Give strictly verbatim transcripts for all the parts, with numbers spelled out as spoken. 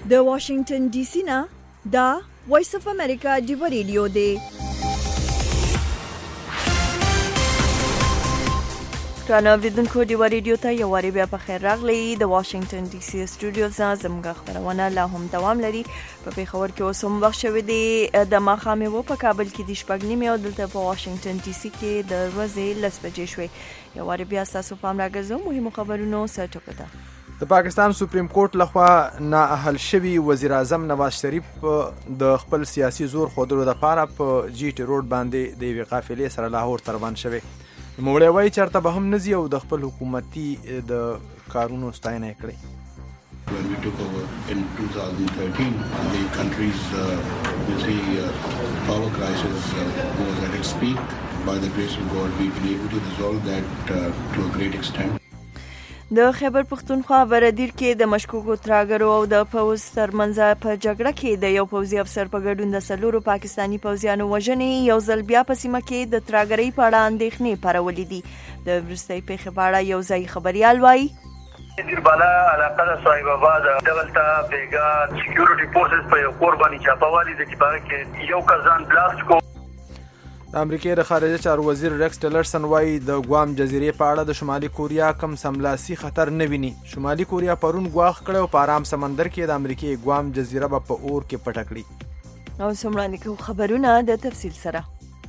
د واشنگټن ډي سي نه دا وایس اف امریکا ډیو ریډیو دی. ټانو اوریدونکو ډیو ریډیو ته یو واری بیا په خیر راغلی. د واشنگټن ډي سي سټوډیو څخه زموږ خبرونه لا هم دوام لري. په پیښور کې اوس هم وخت شوی دی د ماښامې و په کابل کې د شپږ نیمې او دلته په واشنگټن ډي سي کې د ورځې لس بجې شوې. یو واری بیا ستاسو پام راګرځوم مهمو خبرونو سره ټکو ته. د پاکستان سپریم کورټ لخوا نااهل شوي وزیر اعظم نواز شریف د خپل سیاسي زور ښودلو دپاره په جي ټي روډ باندې د یوې قافلې سره لاهور ته روان شوی. نوموړی وایي چېرته به هم نه ځي او د خپل حکومتي د کارونو ستاینه یې کړې. When we took over in twenty thirteen, the country's uh, military uh, power crisis uh, was at its peak. By the grace of God, we've been able to resolve that uh, to a great extent. د خیبر پښتونخوا بردیر کې د مشکوکو ترهګرو او د پوځ ترمنځ په جګړه کې د یو پوځي افسر په ګډون د څلورو پاکستاني پوځیانو وژنې یو ځل بیا په سیمه کې د ترهګرۍ په اړه اندېښنې پارولې دي. د وروستۍ پیښې په اړه یو ځایي خبریال وایي دیر بالا علاقه د صاحب آباد دغلته بیګا سکیورټي فورسز په یو کور باندې چاپوالي د چې باغ کې یو کسان بلاست کو. د امریکای د خارجه چارو وزیر ریکس ټیلرسن وایي د ګوام جزیرې په اړه د شمالي کوریا کم سملاسي خطر نه ویني. شمالي کوریا پرون ګواښ کړی او په ارام سمندر کې د امریکای ګوام جزیره به په اور کې پټه کړي. او څومره کوو خبرونه د تفصیل سره.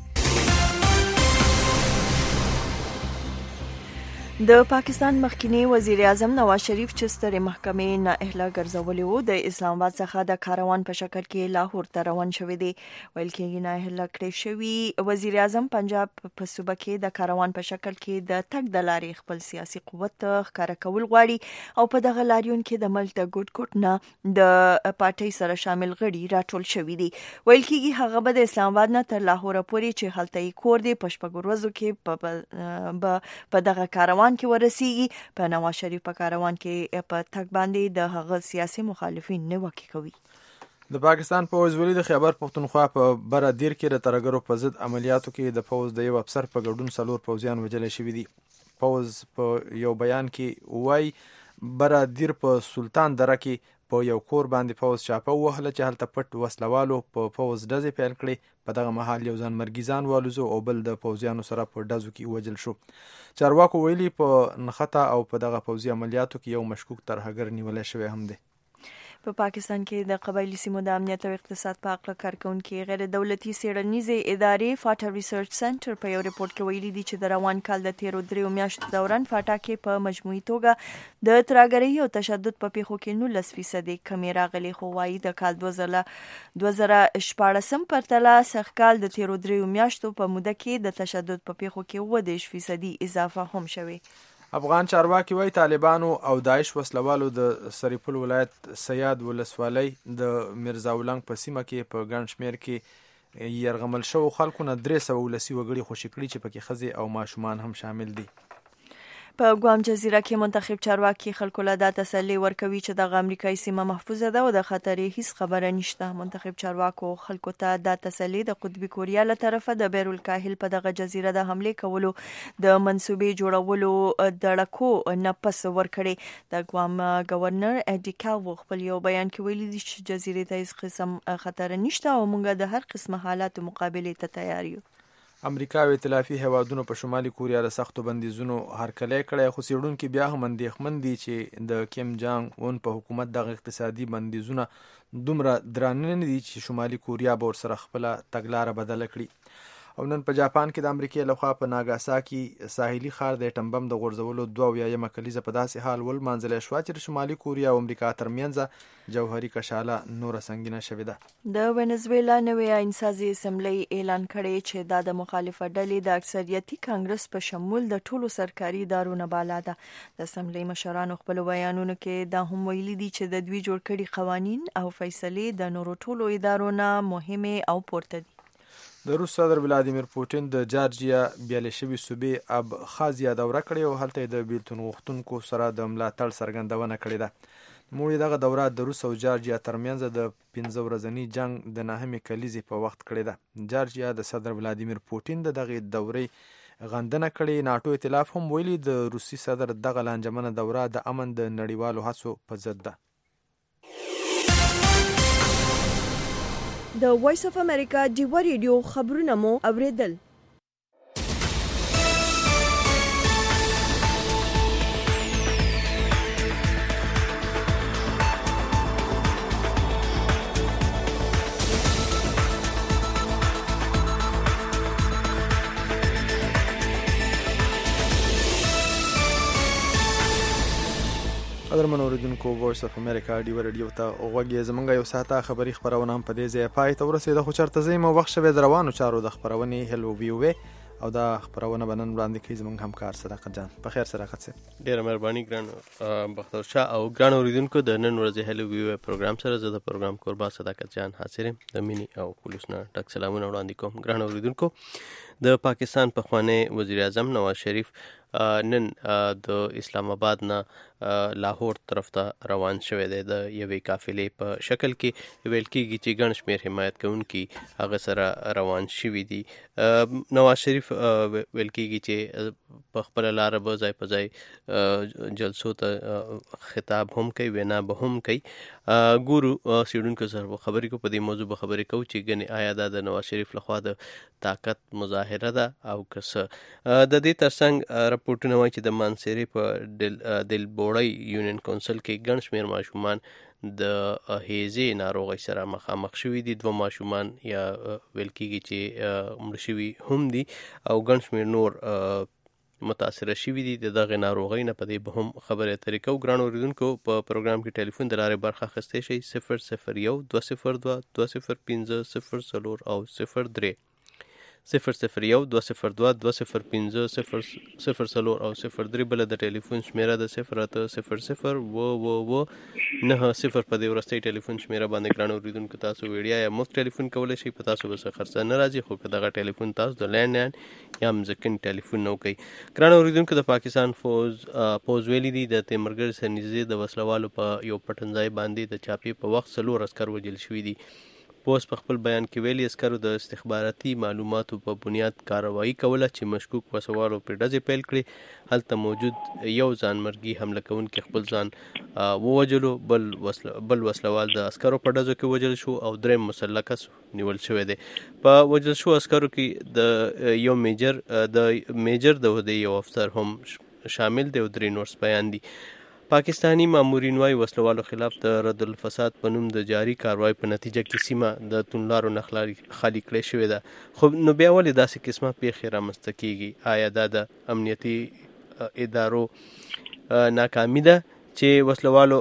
د پاکستان مخکنی وزیر اعظم نواز شریف چې سترې محکمې نااهله ګرځولې وو د اسلام آباد څخه د کاروان په شکل کې لاهور ته روان شوی دی. ویل کېږي نااهله کړی شوی وزیر اعظم پنجاب په صوبه کې د کاروان په شکل کې د تګ د لارې خپل سیاسي قوت ښکاره کول غواړي او په دغه لاریون کې د ملک د ګوټ ګوټ نه د پارټۍ سره شامل غړي راټول شوي دي. ویل کېږي هغه به د اسلام آباد نه تر لاهور پورې چې هلته یې کور دی په شپږو ورځو کې په دغه کاروان کې ورسیږي. په نواز شریف په کاروان کې په تګ باندې د هغه سیاسي مخالفین نیوکې کوي. د پاکستان پوځ ویلي د خیبر پښتونخوا په بره دیر کې د ترهګرو په ضد عملیاتو کې د پوځ د یو افسر په ګډون څلور پوځیان وژل شوي دي. پوځ په یو بیان کې وایي بره دیر په سلطان دره کې په یو کور باندې پوځ چاپه ووهله چې هلته پټ وسلوالو په پوځ ډزې پیل کړې. په دغه مهال یو ځان مرګیزان والوزو او بل د پوځیانو سره په ډزو کې وژل شو. چارواکو ویلي په نښته او په دغه پوځي عملیاتو کې یو مشکوک ترهګر نیولی شوی هم دی. په پاکستان کې د قبایلی سیمو د امنیت او اقتصاد په اړه کارکونکي غیر دولتي څېړنیزې ادارې فاټا ریسرچ سنټر په یو ریپورت کې ویلي دي چې د روان کال د تیرو دریو میاشتو دوران فاټا کې په مجموعي توګه د ترهګرۍ او تشدد په پیښو کې نولس فیصدي کمې راغلي. خو وایي د کال دوه زره شپاړسم پرتله سږ کال د تیرو دریو میاشتو په موده کې د تشدد په پیښو کې اووه دېرش فیصدي اضافه هم شوې. افغان چارواکي وایي طالبانو او داعش وسلوالو د سرپل ولایت سیاد ولسوالۍ د مرزا ولنګ په سیمه کې په ګڼ شمېر کې یرغمل شوو خلکو نه درې سوه ولسي وګړي خوشي کړي چې پکې ښځې او ماشومان هم شامل دي. په ګوام جزیره کې منتخب چارواکي خلکو له دا تسلي ورکوي چې دغه امریکایي سیمه محفوظه ده او د خطر هیڅ خبره نشته. منتخب چارواکو خلکو ته دا تسلي د قطبي کوریا له طرفه د بیر الکاهل په دغه جزیره د حملې کولو د منصوبې جوړولو د ډکو نه پس ورکړي. د ګوام گورنر اډي کاو خپل یو بیان کې ویلي دي چې جزیرې ته هیڅ قسم خطر نشته او موږ د هر قسم حالاتو مقابلې ته تیار یو. امریکا او ائتلافي هیوادونو په شمالي کوریا د سختو بندیزونو هرکلی کړی خو څېړونکي بیا هم اندېښمن دي چې د کیم جانګ اون په حکومت دغه اقتصادي بندیزونه دومره درانه نه دي چې شمالي کوریا به ورسره خپله تګلاره بدله کړي. او نن په جاپان کې د امریکای لخوا په ناګاساکي ساحلي ښار د اټم بم د غورځولو دوه اویایمه کلیزه په داسې حال ولمانځلی شوه چې د شمالي کوریا او امریکا ترمنځ جوهري کشاله نوره سنګینه شوې ده. د وینزویلا نوې آئینسازي اسمبلی اعلان کړی چې دا د مخالفه ډلې د اکثریتي کانګرس په شمول د ټولو سرکاري ادارو نه بالا ده. د اسمبلی مشرانو خپلو بیانونو کې دا هم ویلي دي چې د دوی جوړ کړي قوانین او فیصلې د نورو ټولو ادارو نه مهمې او پورته دي. د روس صدر ولادیمیر پوټین د جارجیا بیالې شوي صوبې ابخازیا دوره کړې او هلته یې د بیلتون غوښتونکو سره د ملاتړ څرګندونه کړې ده. نوموړي دغه دوره د روس او جارجیا ترمنځ د پنځه ورځني جنګ د نهمې کلیزې په وخت کړې ده. جارجیا د صدر ولادیمیر پوټین د دغې دورې غندنه کړې. ناټو ائتلاف هم ویلي د روسي صدر دغه لانجمنه دوره د امن د نړیوالو هڅو په ضد ده. د وایس اف امریکا ډیو ریډیو خبرونه مو اوریدل. قدرمن اوریدونکو وایس اف امریکا ډیو ریډیو ته غوږی زمونږ یو ساعته خبری خبرونه هم په دې ځای پای ته ورسېده، خو چرته زې مو وخت شوه روانو چارو د خبرونې هلو ویو او دا خبرونه بنن وړاندې کوي زمونږ همکار صداقت جان. په خیر صداقت سره ډیره مهرباني ګران بختور شاه او ګران اوریدونکو د نن ورځې هلو ویو پروګرام سره زه د پروګرام قربا صداقت جان حاضر د مینی او خلوص نه ټک سلامونه وړاندې کوم. ګران اوریدونکو د پاکستان پخوانی وزیر اعظم نواز شریف نن د اسلام آباد نه لاهور طرف ته روان شوی دی د یوې قافلې په شکل کې. ویل کېږي چې ګڼ شمېر حمایت کوونکي هغه سره روان شوي دي. نواز شریف ویل کېږي چې په خپله لاره به ځای په ځای جلسو ته خطاب هم کوي، وینا به هم کوي. ګورو څېړونکو سره به خبرې کوو، په دې موضوع به خبرې کوو چې ګنې آیا دا د نواز شریف لخوا د طاقت مظاهره ده او که څه. د دې ترڅنګ راپورټونه وایي چې د مانسیرې په دل بوړی یونین کونسل کې ګڼ شمېر ماشومان د هیزې ناروغۍ سره مخامخ شوي دي. دوه ماشومان یا ویل کېږي چې مړه شوي هم دي او ګڼ شمېر نور متاثره شوي دي د دغه ناروغۍ نه. په دې به هم خبرې اترې کوو. ګران اوریدونکو په پروګرام کې ټلیفون د لارې برخه اخیستی شئ صفر صفر یو دوه صفر دوه دوه صفر پنځه صفر څلور او صفر درې صفر صفر یو دوه صفر دوه دوه صفر پنځه صفر صفر څلور او صفر درې. بله د ټلیفون شمیره د صفر اته صفر صفر و و و نه صفر. په دې وروستۍ ټلیفون شمیره باندې ګران اوریدونکو تاسو ویډیا یا مفت ټلیفون کولی شئ. په تاسو به څه خرڅه نه راځي، خو که دغه ټلیفون تاسو د لینډ لاین یا مځکني ټلیفون نه کوئ. ګران اوریدونکو د پاکستان فوز پوز ویلي دي د تیمرګر سره نږدې د وسلوالو په یو پټنځای باندې د چاپې په وخت څلور عسکر وژل شوي دي. پوز په خپل بیان کې ویلي عسکرو د استخباراتي معلوماتو په بنیاد کاروایی کوله چې مشکوک وسوالو پرې ډزې پیل کړې. هلته موجود یو ځانمرګي حمله کوونکی خپل ځان ووجلو، بل وسله بل وسلوال د عسکرو په ډزو کې وجل شو او دریم مسلح کس نیول شوی دی. په وجل شو عسکرو کې د یو میجر د میجر د عہدې یو افسر هم شامل دی او درې نور سپیان دي. پاکستانی مامورین وايي وسلوالو خلاف د رد الفساد په نوم د جاری کاروای په نتیجه کې سیمه د توندلارو نه خالي کړې شوې ده. خو نو بیا ولې داسې قسمه پیښې رامنځته کیږي؟ آیا دا د امنیتي ادارو ناکامي ده چې وسلوالو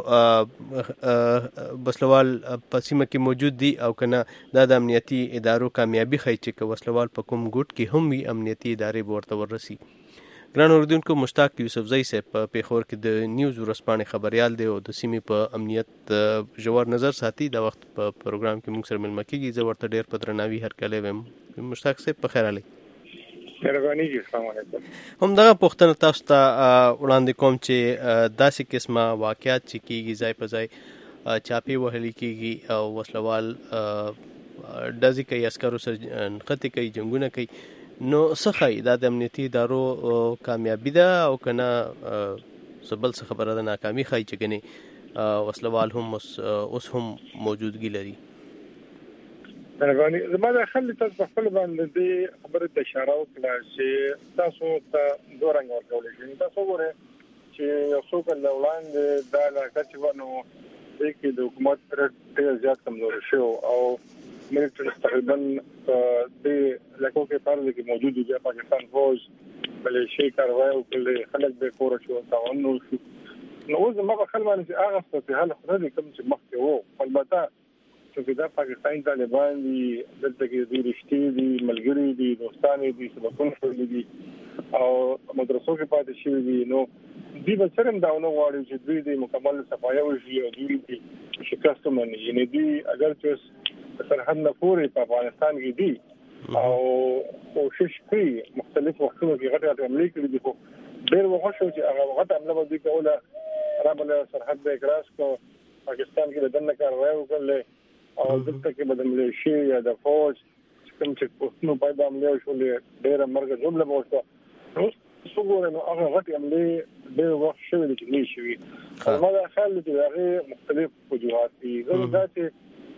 وسلوال په سیمه کې موجود دي، او کنه دا د امنیتي ادارو کامیابي ښیي چې که وسلوال په کوم ګوټ کې هم وي امنیتي ادارې به ورته ورسي. ګران اوریدونکو مشتاق یوسفزئی صاحب په پیښور کې د نیوز ورځپاڼې خبریال دی او د سیمې په امنیت ژور نظر ساتي. دا وخت په پروګرام کې موږ سره ملمه کېږي. زه ورته ډېر په درناوي هرکلی وایم. مشتاق صاحب په خیر علي. مهرباني جی، السلام علیکم. همدغه پوښتنه تاسو ته وړاندې کوم چې داسې قسمه واقعات چې کېږي ځای په ځای چاپې وهلې کېږي او وسلوال ډزې کوي، عسکرو سره نښتې کوي، جنګونه کوي، نو څه ښایي دا د امنیتي ادارو کامیابي ده او که نه څه بل څه خبره ده ناکامي ښایي چې ګنې وسلوال هم اوس هم موجودګي لري؟ مهرباني زما د خلک تاسو په خپل باندې دې خبرې ته اشاره وکړه چې تاسو ته دوه رنګ ورکولی شي. تاسو وګورئ چې یو څو کاله وړاندې دا علاقه چې وه نو دې کې د حکومت ډېر زیات کمزوري شو او ملټري تقریبا د لکو کې فرض کې موجود دی. پاکستان فوج بلې شي کاروای او کله خلک به کور شو تاون نو شو نو زما په خل باندې هغه څه په حال خدای کوم چې مخکې وو البته چې دا پاکستان طالبان دي دلته کې د رښتې دي ملګری دي دوستان دي سبقونه شوي دي او مدرسو کې پاتې شوي دي. نو دوی به څرم دا نه غواړي چې دوی د مکمل صفایي وشي او دوی د شکست مني. یعنی دوی اگر چې سرحد نه پورې په افغانستان کې دي او کوشش کوي مختلف وختونو کې غټه غټه عملي کړي دي، خو ډېر وخت شو چې هغه غټه عمله به دوی کوله رابله سرحد به اکراس کو پاکستان کې بدن کاروای وکړل او دلته کې بدن ملیشي یا د فوج کوم چې پښتنو پیدا عمله شولې ډېر مرګ جمله وشو. نو څو ګورې نو هغه غټه عمله ډېر وخت شوې چې نه شي. ما دا خیال چې هغه مختلف وجوهات دي. زه دا چې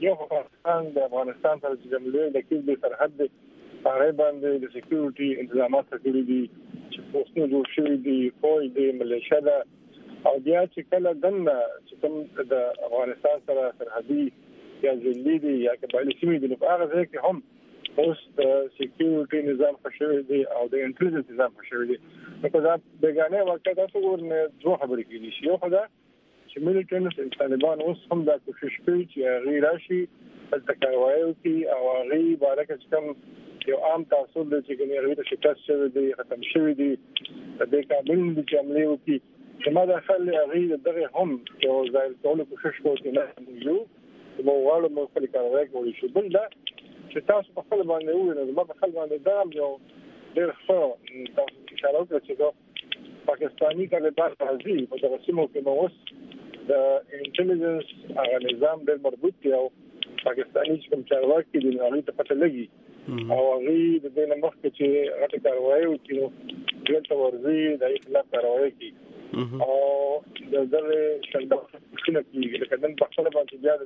یو پاکستان د افغانستان سره چې کوم د کېږي سرحد دی هغه باندې د سکیورټي انتظامات کړی دي چې پوسټونه جوړ شوي دي فوج دی ملیشیا ده او بیا چې کله دنه چې کوم د افغانستان سره سرحدي یا ځلې دي یا قبایلي سیمې دي په هغه ځای کې هم اوس د سکیورټي نظام خوشوي دي او د انټيليجنس نظام خوشوي دي په دا بیگانه واقع تاسو ورنه دوه خبرې کېدي شي یو خدای چې ملیټنټ طالبان اوس هم دا کوشش کوي چې غیر راشي د کاروایو کې او غي بارکه کوم یو عام تاسو د چې کومه غیر شکست شوی دی ختم شوی دی د کابل د عملیو کې چې ما داخل غیر دغه هم یو ځای ټول کوشش کوي نه یو مو غواړم مو خپل کاروای کوي شو بل دا چې تاسو په خپل باندې وینئ ما په خپل باندې دا یو ډېر ښه تاسو اشاره وکړه چې پاکستاني طالبان راځي په دغه سیمو کې نو اوس د انټيليجنس هغه نظام ډېر مربوط دی او پاکستاني کوم چارواکي دي هغه ته پته لګي او هغه د دې نه مخکې چې هغه کاروای وکړي دلته ورځي د اخلاق کاروای کوي او د دغه څنګه څنګه کیږي لکه نن په خپل باندې بیا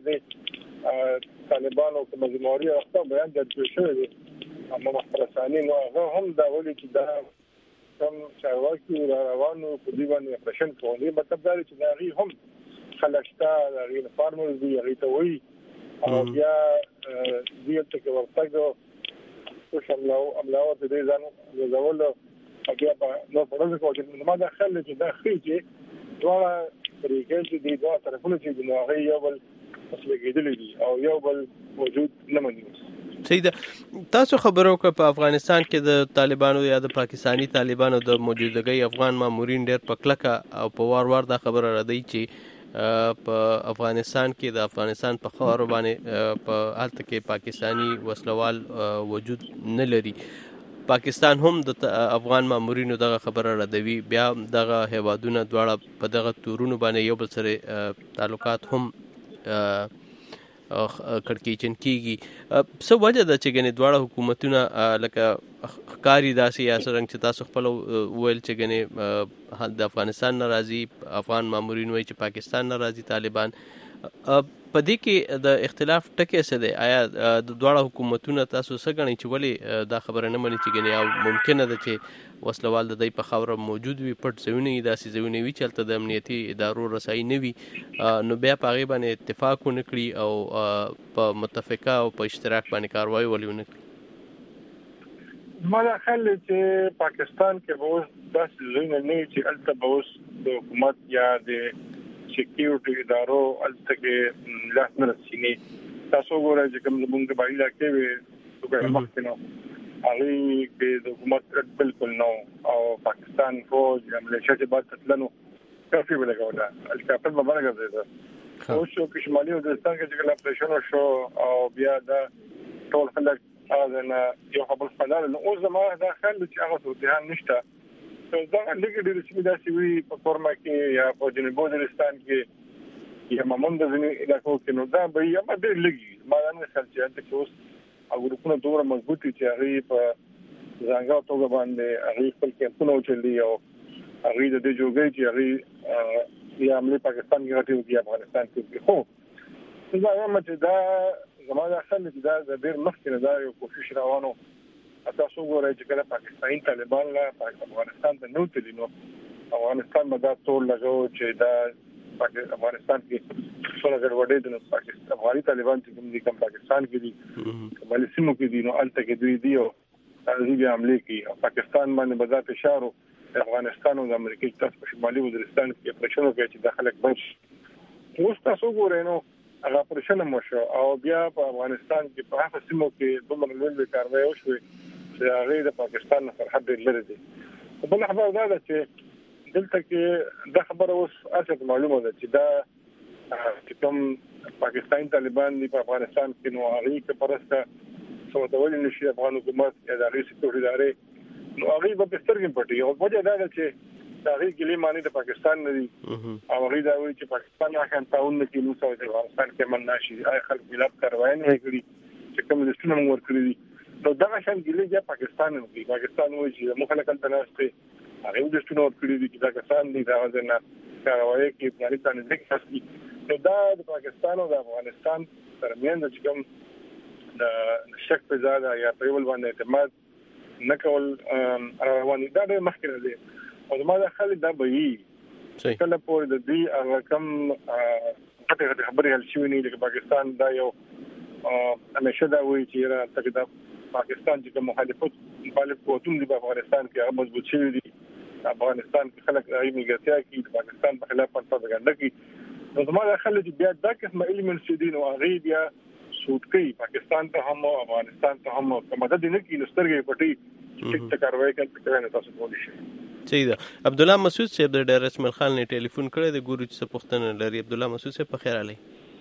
د طالبانو په مجموعي راځه بیان د شوی دی اما مختصانی نو هغه هم دا ولي چې دا کوم چارواکي روانو په دی باندې اپریشن کوي مطلب دا چې دا غي هم خلشتا دا غي فارمرز دی غي ته وي او بیا دې ته کې ورته کو شاملو عملاوه دې ځانو زول او بیا نو په ورځ کې چې ما داخله چې دا خې چې ډول طریقې چې دی دا طرفونه چې دی هغه یو بل مسله کېدلې دي او یو بل موجود نه مني. سیده تاسو خبرو کوي په افغانستان کې د طالبانو یا د پاکستانی طالبانو د موجودګۍ افغان مامورین ډېر پکلکه او په وار وار دا خبره را دی چې په افغانستان کې د افغانستان په خاور باندې په حالت کې پاکستانی وسلوال وجود نه لري. پاکستان هم د افغان مامورینو دغه خبره را دی بیا دغه هوادونه دواړه په دغه تورونو باندې یو بل سره تعلقات هم کړکېچن کیږي. څه وجه ده چې ګنې دواړه حکومتونه لکه ښکاري داسې یا څرنګه چې تاسو خپل ویل چې ګنې د افغانستان نه راځي افغان مامورین وایي چې پاکستان نه راځي طالبان په دې کې د اختلاف ټکی څه دی؟ آیا د دواړه حکومتونه تاسو څه ګڼئ چې ولې دا خبره نه مني چې ګنې او ممکنه ده چې وسلوال د دوی په خاوره موجود وي پټ ځایونه یې داسې ځایونه وي چې هلته د امنیتي ادارو رسایي نه وي نو بیا په هغې باندې اتفاق ونه کړي او په متفقه او په اشتراک باندې کاروایي ولې ونه کړي؟ ما دا خیال چې پاکستان کې به اوس داسې ځایونه نه وي چې هلته به اوس د حکومت یا د سکیورټي ادارو هلته کې لاس نه رسېږي. تاسو وګورئ چې کوم زموږ د بایي علاقې وې څوکۍ مخکې نو هغې کې د حکومت بالکل نو او پاکستان فوج یا ملیشیا چې بعد تتلنو کافي به لګوله هلیکاپټر به بره ګرځېده. اوس یو کې شمالي وزیرستان کې چې کله اپریشن وشو او بیا دا ټول خلک هغه نه یو خبر خپلاله نو اوس زما دا خیال چې هغه صورتحال نشته. دا لږ ډېرې سیمې داسې وي په کورما کې یا په جنوبي وزیرستان کې یا معمولا د ځینو علاقو کې نو دا به یا ډېر لږ ما دا نه خیال چې هلته کې اوس ګروپونه دومره مضبوط دي چې هغې په ځانګړې توګه باندې هغې خپل کیمپونه وچلي او هغې د دې جوګۍ چې هغې یا حملې پاکستان کې غټې وکړي افغانستان کې خو دا وایم چې دا زما دا خیال چې دا د ډېر مخکې نه دا یو کوشش روان و. تاسو وګورئ چې کله پاکستاني طالبان له افغانستان ته نوتلي نو افغانستان به دا ټول لګو چې دا افغانستان کې څومره ګډوډي د پاکستان افغاني طالبان چې کوم دي کوم پاکستان کې دي کمالي سیمو کې دي نو الته کې دوی دی او هغه بیا حملې کوي او پاکستان باندې به دا فشار افغانستان او د امریکا تاسو په شمالي وزیرستان کې اپریشن وکړي چې د خلک بچ. اوس تاسو وګورئ نو هغه اپریشن مو شو او بیا په افغانستان کې په هغه سیمو کې دومره لوی کاروایی وشوه چې هغه د پاکستان نه سرحد لري دي. بل خبر دا ده چې دلته کې دا خبره اوس اساس معلومه ده چې دا چې کوم پاکستاني طالبان دی په افغانستان کې نو هغه کې پرسته سمتول نشي افغان حکومت یا د هغې سکیورټي ادارې نو هغې به په سترګې پټي او وجه دا ده چې د هغې ګلې معنی د پاکستان نه دي او هغې دا وایي چې پاکستان هغه تعاون نه کوي نو څه د افغانستان کې من نشي آی خلک خلاف کاروایی نه کوي چې کوم لستونه موږ ورکړي دي نو دا شان ګلې یا پاکستان نه کوي. پاکستان وایي چې موږ خلک تل ناشته هغه د لستونه ورکړي دي چې دا کسان دي دا ځنه کاروایی کې پلان باندې ځکه نو دا د پاکستان او د افغانستان ترمنځ چې کوم د شک په ځای یا په یو باندې اعتماد نه کول رواني دا د مخکنه دي او زما د خالد دا به وي کله پورې د دې هغه کم پټه خبرې هل شي نه د پاکستان دا یو همیشه دا وایي چې را تک دا پاکستان چې مخالفت مخالف قوتونه د افغانستان کې هغه مضبوط شوي دي افغانستان کې خلک راځي ملګرتیا کوي د پاکستان په خلاف پروپاګاندا کوي نو زما د خلک بیا دا قسم ایلیمنټس دي نو هغه بیا سود کوي پاکستان ته هم افغانستان ته هم مدد نه کوي نو سترګې پټي چې څه کاروي کوي څنګه تاسو کولی شئ صحیح ده عبد الله مسعود صاحب د ډیر اسماعیل خان نه ټلیفون کړی د ګورو چې پښتنه لري عبد الله مسعود صاحب په خیر علي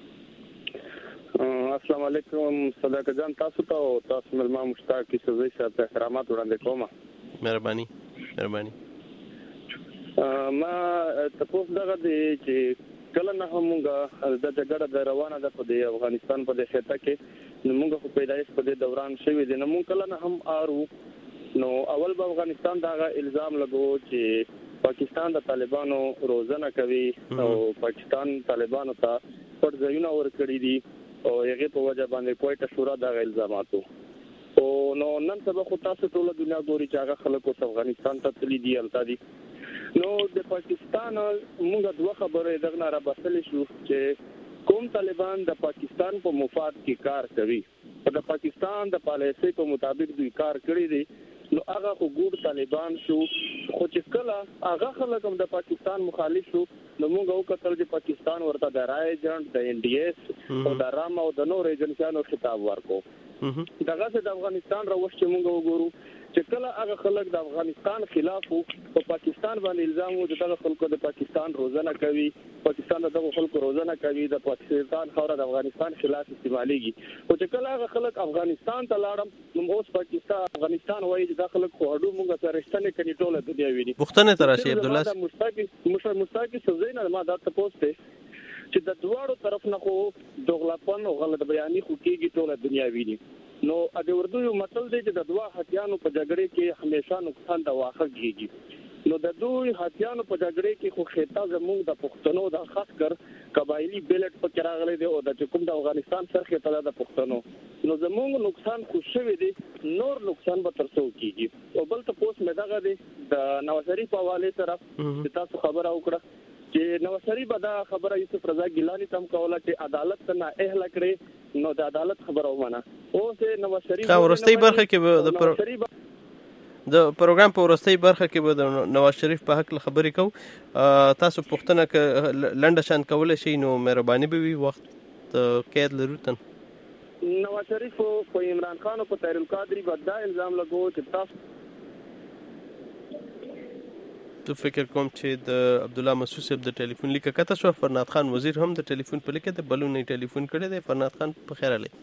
السلام علیکم صدقه جان تاسو ته او تاسو ملما مشتاق کی سزا سره احترامات وړاندې کوم مهرباني مهرباني ما تاسو دغه دی چې کله نه همغه د جګړه د روانه ده په افغانستان په خطه کې نو موږ په پیدایش په دوران شوی دي نو موږ کله نه هم آرو نو اول به افغانستان دغه الزام لګو چې پاکستان د طالبانو روزنه کوي او پاکستان طالبانو ته پر ځایونه ورکړي دي او هغه په وجه باندې کوټه شورا د الزاماتو او نو نن سبا خو تاسو ټول دنیا ګوري چې هغه خلکو افغانستان ته تللی دي التا دي نو د پاکستان موږ دوه خبرې دغه را بسلې شو چې کوم طالبان د پاکستان په مفاد کې کار کوي او د پاکستان د پالیسۍ په مطابق دوی کار کړی دي نو هغه خو ګور طالبان شو خو چې کله هغه خلک هم د پاکستان مخالف شو نو موږ او کتل چې پاکستان ورته د رای جنټ د ان ډي اس او د رام او د نور ایجنسیانو خطاب ورکو دغه د افغانستان راوښ چې موږ وګورو چې کله هغه خلک د افغانستان خلاف او پاکستان باندې الزام وو چې دغه خلکو د پاکستان روزنه کوي پاکستان دغه خلکو روزنه کوي د پاکستان خاور د افغانستان خلاف استعماليږي او چې کله هغه خلک افغانستان ته لاړم نو اوس پاکستان افغانستان وایي چې د خلک خو هډو موږ سره رښتینه کني ټوله دنیا ویني پښتنه تراشي عبد الله مشتاق مشر مشتاق سزینه ما دا تاسو ته چې د دوړو طرف نه خو دغلاپن او غلط بیاني خو کېږي ټوله دنیا ویني نو د اردو یو متل دی چې د دوا هتیانو په جګړه کې همیشه نقصان د واخه کیږي نو د دوی هتیانو په جګړه کې خو خطا زموږ د پښتنو د خاص کر قبایلی بیلټ په کراغلي دی او د کوم د افغانستان سره خطا د پښتنو نو زموږ نقصان خو شوی دی نور نقصان به ترڅو کیږي او بل ته پوس مې دغه دی د نواز شریف حواله سره چې تاسو خبره وکړه چې نواز شریف دا خبره یوسف رضا ګیلانی تم کوله چې عدالت نه اهل کړي نو د عدالت خبره ومنه اوس نواز شریف دا ورستۍ برخه کې د پر... د پروګرام په ورستۍ برخه کې به د نواز شریف په حق خبرې کوو تاسو پوښتنه ک لنډه شان کولای شئ نو مهرباني به وي وخت قید لرو تن نواز شریف په عمران خان او په طاهر القادری باندې دا الزام لګو چې تاسو تو فکر کوم چې د عبد الله مسعود صاحب د ټلیفون لیک کته شو فرناد خان وزیر هم د ټلیفون په لیک د بلون نه ټلیفون کړی دی فرناد خان په خیر علي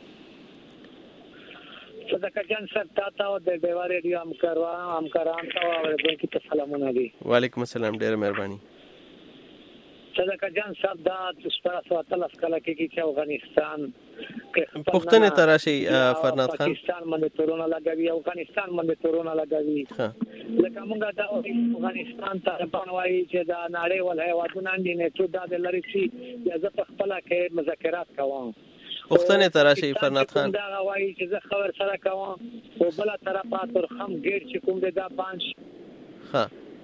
صدقه جان صاحب تاسو د دیوار ریډیو همکاروا همکاران ته او د کی سلامونه دي وعلیکم السلام ډیر مهرباني صدقه جان صاحب دا تاسو ته تلف کله کې چې افغانستان پښتنه تراشي فرناد خان پاکستان باندې تورونه لګوي افغانستان باندې تورونه لګوي لکه موږ دا افغانستان ته په وایي چې دا نړۍ ول هیوادونه دي نه څه دا د لری شي چې زه خپل کې مذاکرات کوم پښتنه تراشي فرناد خان دا وایي چې زه خبر سره کوم او بل طرفه تر خم ګیر چې کوم دا بانش ها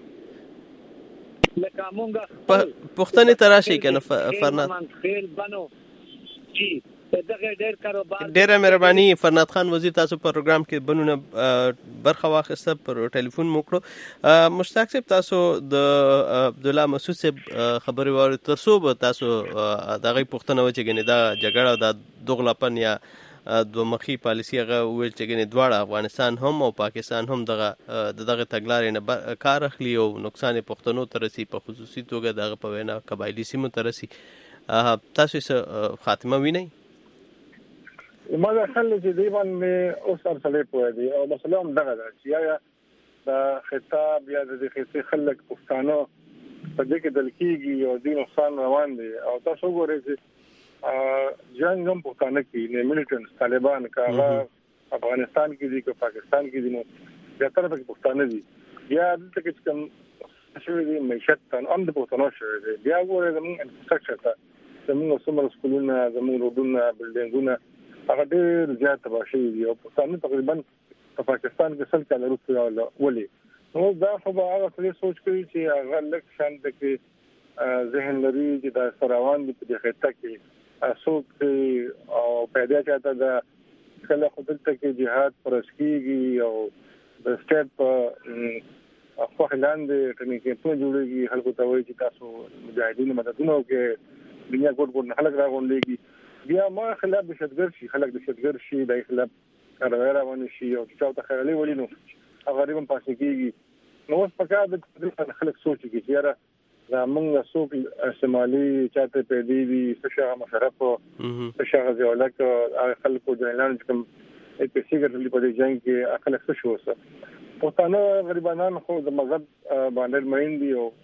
لکه موږ پښتنه تراشي کنه فرناد خیر بنو جی دغه ډېر کاروبار ډېر مهرباني فرناد خان وزیر تاسو په پروګرام کې بنونه برخه واخیسته پر ټلیفون موکړو مشتاق صاحب تاسو د عبد الله مسعود صاحب خبرې واره ترسو به تاسو دغه پښتنه و چې ګنې دا جګړه د دغلاپن یا دوه مخی پالیسی هغه ویل چې ګنې دواړه افغانستان هم او پاکستان هم دغه دغه تګلارې نه کار اخلي او نقصان پښتنو ترسي په خصوصي توګه دغه په وینا قبایلی سیمو ترسي تاسو څه خاتمه وینئ ما دا خل چې دی باندې اوس ارسلې پوهه دي او مسله هم دغه ده چې یا د خطاب یا د خطي خلک پښتانه په دې کې دل کېږي او د نقصان روان دي او تاسو وګورئ چې جنگ هم پښتانه کې نه ملیټنټ طالبان کاغه افغانستان کې دي که پاکستان کې دي نو بیا تر په پښتانه دي بیا د څه کوم شوی دی معیشت هم د پښتنو شوی دی بیا وګورئ زموږ انفراستراکچر ته زموږ څومره سکولونه زموږ روډونه بلډینګونه هغه ډېر زیات تباه شوي دي او پښتانه تقریبا په پاکستان کې سل کاله وروسته ولې نو دا خو به هغه څه سوچ کوي چې هغه لږ شان د کې ذهن لري چې دا سروان دي په دې خطه کې اسوک او پیدا چاته دا کله خو دلته کې جهاد پرسکیږي او د سټیپ په خو هلاندې ټنې کې په جوړيږي خلکو ته وایي چې تاسو مجاهدین مددونه وکړي دنیا ګډ ګډ خلک راغونډيږي بیا ما خلاف دهشتګرد شي خلک دهشتګرد شي د خلاف کاروي روان شي او چې تاسو خیالي ولینو غریبم پاسې کیږي نو اوس پکا د خلک سوچ کوي چې یاره دا موږ سوق شمالي چاته پیدا دي څه مشرف څه شغه ځولک خلکو د اعلان کوم په سیګر په دې جنگ کې خلک څه شو وسه پښتانه غریبانان خو د مذهب باندې مین دي او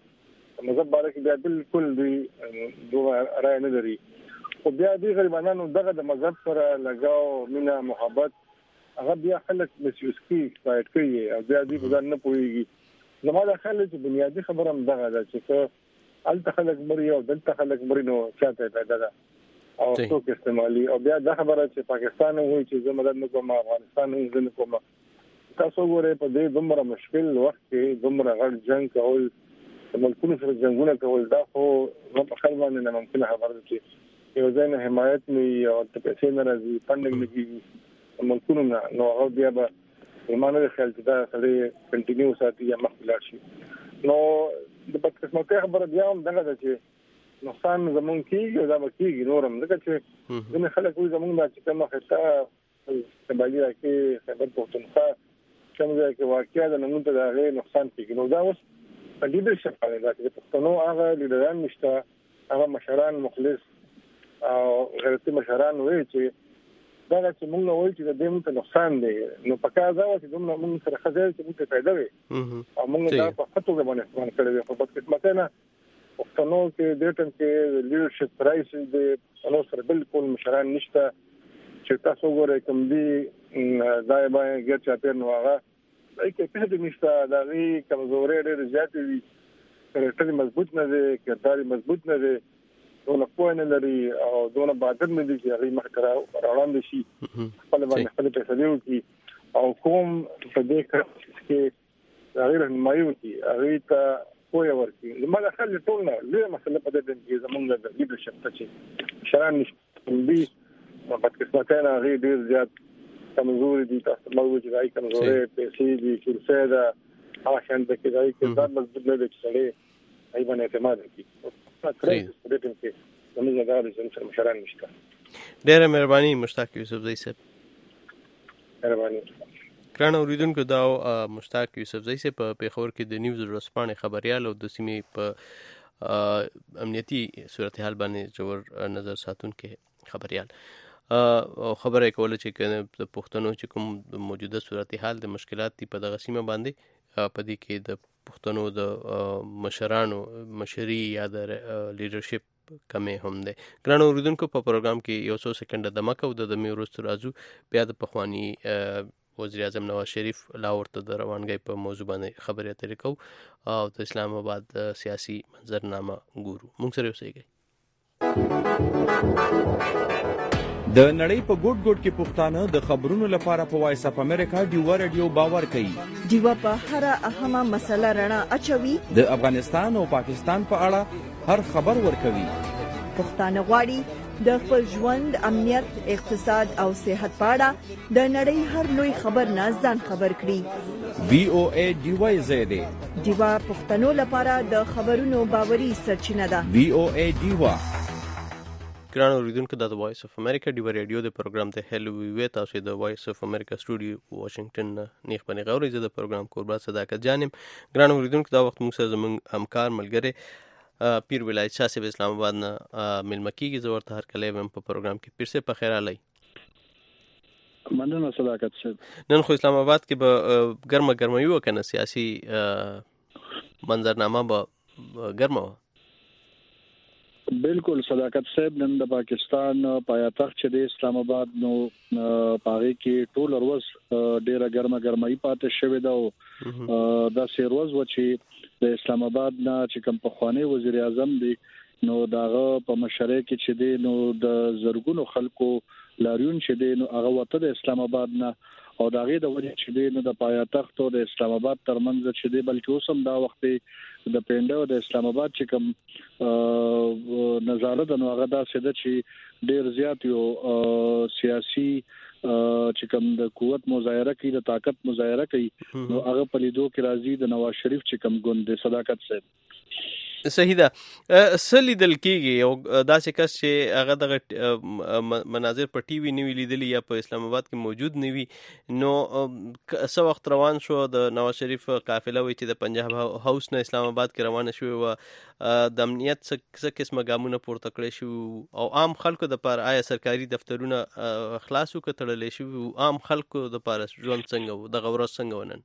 مذهب باندې بیا بالکل دی دوه رائے نه لري او بیا دي غریبانانو دغه د مذهب سره لګاو مینا محبت هغه بیا خلک مسیوس کی فایټ کوي او بیا دي ځان نه پويږي زموږ د خلک بنیادی خبره هم دغه ده چې الته خلک مری او دلته خلک مری نو چاته پیدا ده او څوک استعمالي او بیا د خبره چې پاکستان وایي چې زموږ د کوم افغانستان نه نه کوم تاسو ګورئ په دې دومره مشکل وخت کې دومره غړ جنگ کول ملکونو سره جنگونه کول دا خو په خپل باندې نه ممکن خبره ده چې یو ځای نه حمایت نه او ته پیسې نه راځي فندنګ نه کیږي ملکونو نه نو هغه بیا به ایمانه خیال چې دا سره کنټینیو ساتي یا مخکې شي نو د بدقسمتۍ خبره بیا هم دغه ده چې نقصان زمون کیږي دا به کیږي نورم دغه چې ځینې خلک وایي زمون دا چې کومه خطه قبایلي راکې خیبر پښتونخوا کوم ځای کې واقعیا د نمون ته د هغې نقصان کېږي نو دا اوس په لیډرشپ باندې ده چې پښتنو هغه لیډران نشته هغه مشران مخلص او غیرتي مشران وایي چې دا چې موږ وایو چې د دې موږ ته نقصان دی نو په کار دا و چې دومره موږ سره ښه چې موږ ته پیدا وي او موږ دا په ښه توګه باندې استعمال کړی دی خو بدقسمتۍ نه پښتنو کې دې ټایم کې لیډرشپ کرایسس دی پښتنو سره بالکل مشران نشته چې تاسو ګورئ کوم دي ځای باندې ګر چاپیر نو هغه ای کې په دې نشته دا وی کمزوري ډېر زیات دي کریکټر مضبوط نه دی کردار مضبوط نه دی دونه پوه نه لري او دونه بادر نه دي چې هغه مخکره روان شي خپل باندې خپل پیسې وکړي او کوم په دې کې هغه رهنمایي وکړي هغه ته پوهه ورکړي زموږ خلک ټول نه لویه مسله په دې کې زموږ د لیډرشپ ته چې شران نشته دي په بدقسمتۍ نه هغه ډېر زیات کمزوري دي تاسو موږ چې راځي کمزوري پیسې دي چې څه دا عشان د کې راځي چې دا مضبوط نه دي چې ای باندې اعتماد وکړي په دې کې زموږ د غاړې سره مشران نشته ډېره مهرباني مشتاق یوسف زئی صاحب مهرباني ګران اوریدونکو دا مشتاق یوسف زئی صاحب په پیښور کې د نیوز ورسپانې خبريال او د سیمې په امنیتي صورتحال باندې جوړ نظر ساتونکو خبريال او خبره کوله چې د پښتنو چې کوم موجوده صورتحال د مشکلات دی په دغه سیمه باندې په دې کې د پښتنو د مشرانو مشري یا د لیډرشپ کمې هم ده ګران اوریدونکو په پروګرام کې یو څو سکند د مکو د دمه ورستو راځو بیا د پخوانی وزیر اعظم نواز شریف لاهور ته د روانګۍ په موضوع باندې خبرې اترې کوو او د اسلام آباد سیاسي منظرنامه ګورو موږ سره اوسئ د نړۍ په ګوټ ګوټ کې پښتانه د خبرونو لپاره په وایس اپ امریکا ډیوا رادیو باور کوي ډیوا په هر اهمه مسله رڼا اچوي د افغانستان او پاکستان په اړه هر خبر ورکوي پښتانه غواړي د خپل ژوند امنیت اقتصاد او صحت په اړه د نړۍ هر لوی خبر نه ځان خبر کړي وی او ای ډیوا زیاده ډیوا پښتنو لپاره د خبرونو باوري سرچینه ده وی او ای ډیوا ګران اوریدونکو د وایس اف امریکا ډیوا ریډیو د پروګرام ته هلو وی تاسو د وایس اف امریکا سټوډیو واشنگټن نیخ باندې غوړې زده پروګرام قربا صداقت جانم ګران اوریدونکو دا وخت موږ سره زموږ همکار ملګری پیر ولایت شاه صاحب اسلام آباد نه ملمکیږي زه ورته هر کله هم په پروګرام کې پیر سه په خیر علي مننه صداقت صاحب نن خو اسلام آباد کې به ګرمه ګرمه یو کنه سیاسي منظرنامه به ګرمه بالکل صداقت صاحب نن د پاکستان پایتخت چې د اسلام آباد نو پاره کې ټول ورځ ډیره ګرمه ګرمۍ پاتې شوې ده او دا سیروز و چې د اسلام آباد نه چې کوم پخوانی وزیر اعظم دی نو داغه په مشره کې چې دی نو د زرګونو خلکو لاریون چې دی نو هغه وته د اسلام آباد نه او داغه د وجه چې دی نو د پایتخت او د اسلام آباد ترمنځ چې دی بلکې اوسم دا وخت د پینډو د اسلام آباد چې کوم نظاره د نو هغه دا سده چې ډیر زیات یو سیاسي چې کوم د قوت مظاهره کوي د طاقت مظاهره کوي نو هغه په لیدو کې راځي د نواز شریف چې کوم ګوند د صداقت صاحب صحیح ده سلی دل کېږي او دا څه کس چې هغه د مناظر په ټي وي نیوي لیدلی یا په اسلام آباد کې موجود نیوي نو څو وخت روان شو د نواز شریف قافله وي چې د پنجاب هاوس نه اسلام آباد کې روانه شوی و د امنیت څه قسمه ګامونه پورته کړی شو او عام خلکو د پر آیا سرکاري دفترونه خلاصو کتړلې شو عام خلکو د پر ژوند څنګه و د غورس څنګه ونن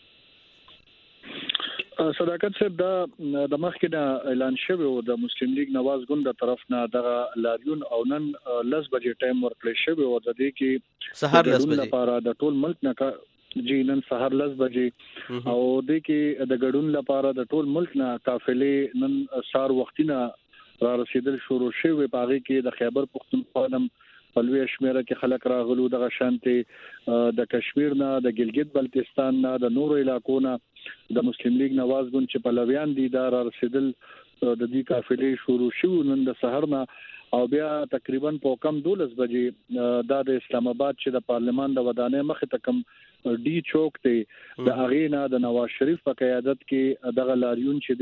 صداقت صاحب دا د مخکنه اعلان شوی او د مسلم لیگ نواز ګوند د طرف نه د لاریون او نن لس بجې ټایم ورکړی شوی او د دې کې سحر لس بجې لپاره د ټول ملک نه جی نن سحر لس بجې او د کې د ګډون لپاره د ټول ملک نه قافلې نن سار وختینه را رسیدل شروع شوی پاغي کې د خیبر پختونخوا په لوی شمیره کې خلک راغلو د غشانتي د کشمیر نه د ګلګت بلتستان نه د نورو علاقو نه د مسلم لیگ نواز ګوند چې په لویان دي دا رسیدل د دې قافلې شروع شو نن د سحر نه او بیا تقریبا په کم دولس بجې دا د اسلام آباد چې د پارلمان د ودانۍ مخ ته کم ډي چوک ته د اغینا د نواز شریف په قیادت کې دغه لاریون چې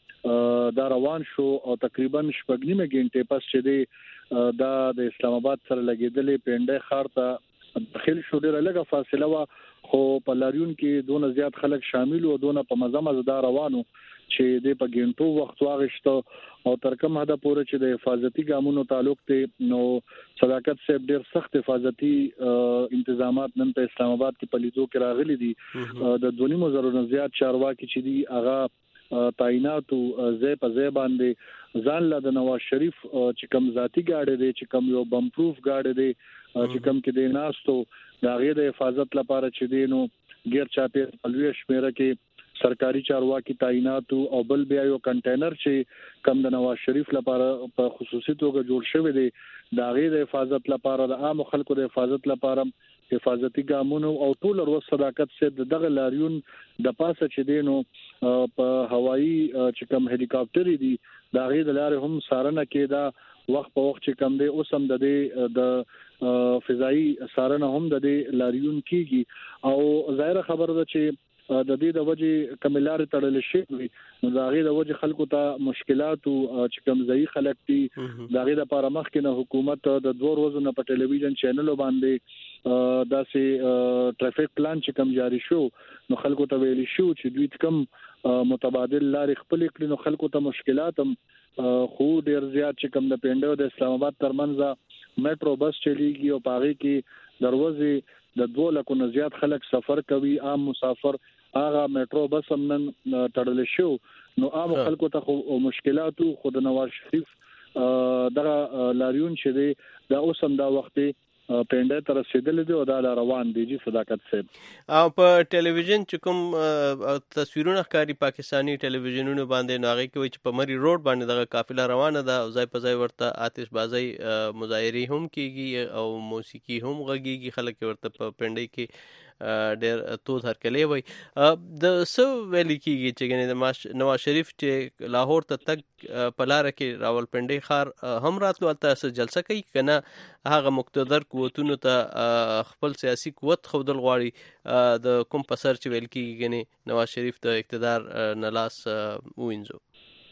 دی دا روان شو او تقریبا شپږ نیمه غنټه پس چې دی دا د اسلام آباد سره لګیدلې پینډه خار ته داخل شو ډیره لږه فاصله وا خو په لاریون کې دونه زیات خلک شامل او دونه په مزه مزه روانو چې د په ګنټو وخت واغشته او تر کومه ده پوره چې د حفاظتي ګامونو تعلق ته نو صداقت صاحب ډیر سخت حفاظتي انتظامات نن په اسلام آباد کې پلیدو کې راغلي دي د دونی مزرو نه زیات چارواکي چې دي هغه تعیناتو زې په زې باندې ځان له د نواز شریف چې کوم ذاتی گاډي دي چې کوم یو بم پروف گاډي دي چې کوم کې د ناستو د غیر د حفاظت لپاره چې دینو غیر چاپیر پلوي شمیره کې سرکاري چارواکي تعیناتو او بل بیا یو کنټینر چې کوم د نواز شریف لپاره په خصوصي توګه جوړ شوی دی د غیر د حفاظت لپاره د عام خلکو د حفاظت لپاره حفاظتي ګامونو او ټول ورو صداقت سره دغه لاریون د پاسه چې دینو په هوایی چې کوم هلیکاپټر دي دا غي د لارې هم سارنه کې دا وخت په وخت چې کوم دی اوس هم د دې د فضایی سارنه هم د دې لاریون کیږي او ظاهر خبره ده چې د دې د وجه کملار تړل شي نو دا غي د وجه خلکو ته مشکلات او چې کوم ځای خلک دي دا غي د لپاره مخکنه حکومت د دوه ورځې نه په ټلویزیون چینل باندې دا سي ټریفیک پلان چې کوم جاری شو نو خلکو ته ویل شو چې دوی کوم متبادل لارې خپل کړي نو خلکو ته مشکلات هم خو ډیر زیات چې کوم د پینډو د اسلام آباد ترمنځ میټرو بس چلیږي او پاغي کې دروازې د دوه لکو نه زیات خلک سفر کوي عام مسافر هغه میټرو بس هم نن تړل شو نو عام خلکو ته مشکلات خو د نواز شریف دغه لاریون چې دی دا اوس هم دا وخت پینډه تر رسیدل دي او دا روان دي جی صداقت صاحب او په ټلویزیون چې کوم تصویرونه ښکاری پاکستانی ټلویزیونونو باندې ناغي کوي چې په مری روډ باندې دغه قافله روانه ده او ځای په ځای ورته آتش بازی مظاهره هم کیږي او موسیقي هم غږیږي خلک ورته په پینډه کې ډېر تود هرکلی وي د سو ویل کیږي چې ګنې د نواز شریف چې لاهور ته تک په لار کې راولپنډي خار هم راتلو تاسو جلسه کوي کنه هغه مقتدر قوتونو ته خپل سیاسي قوت خودل غواړي د کوم پسر چې ویل کیږي ګنې نواز شریف د اقتدار نه لاس وینځو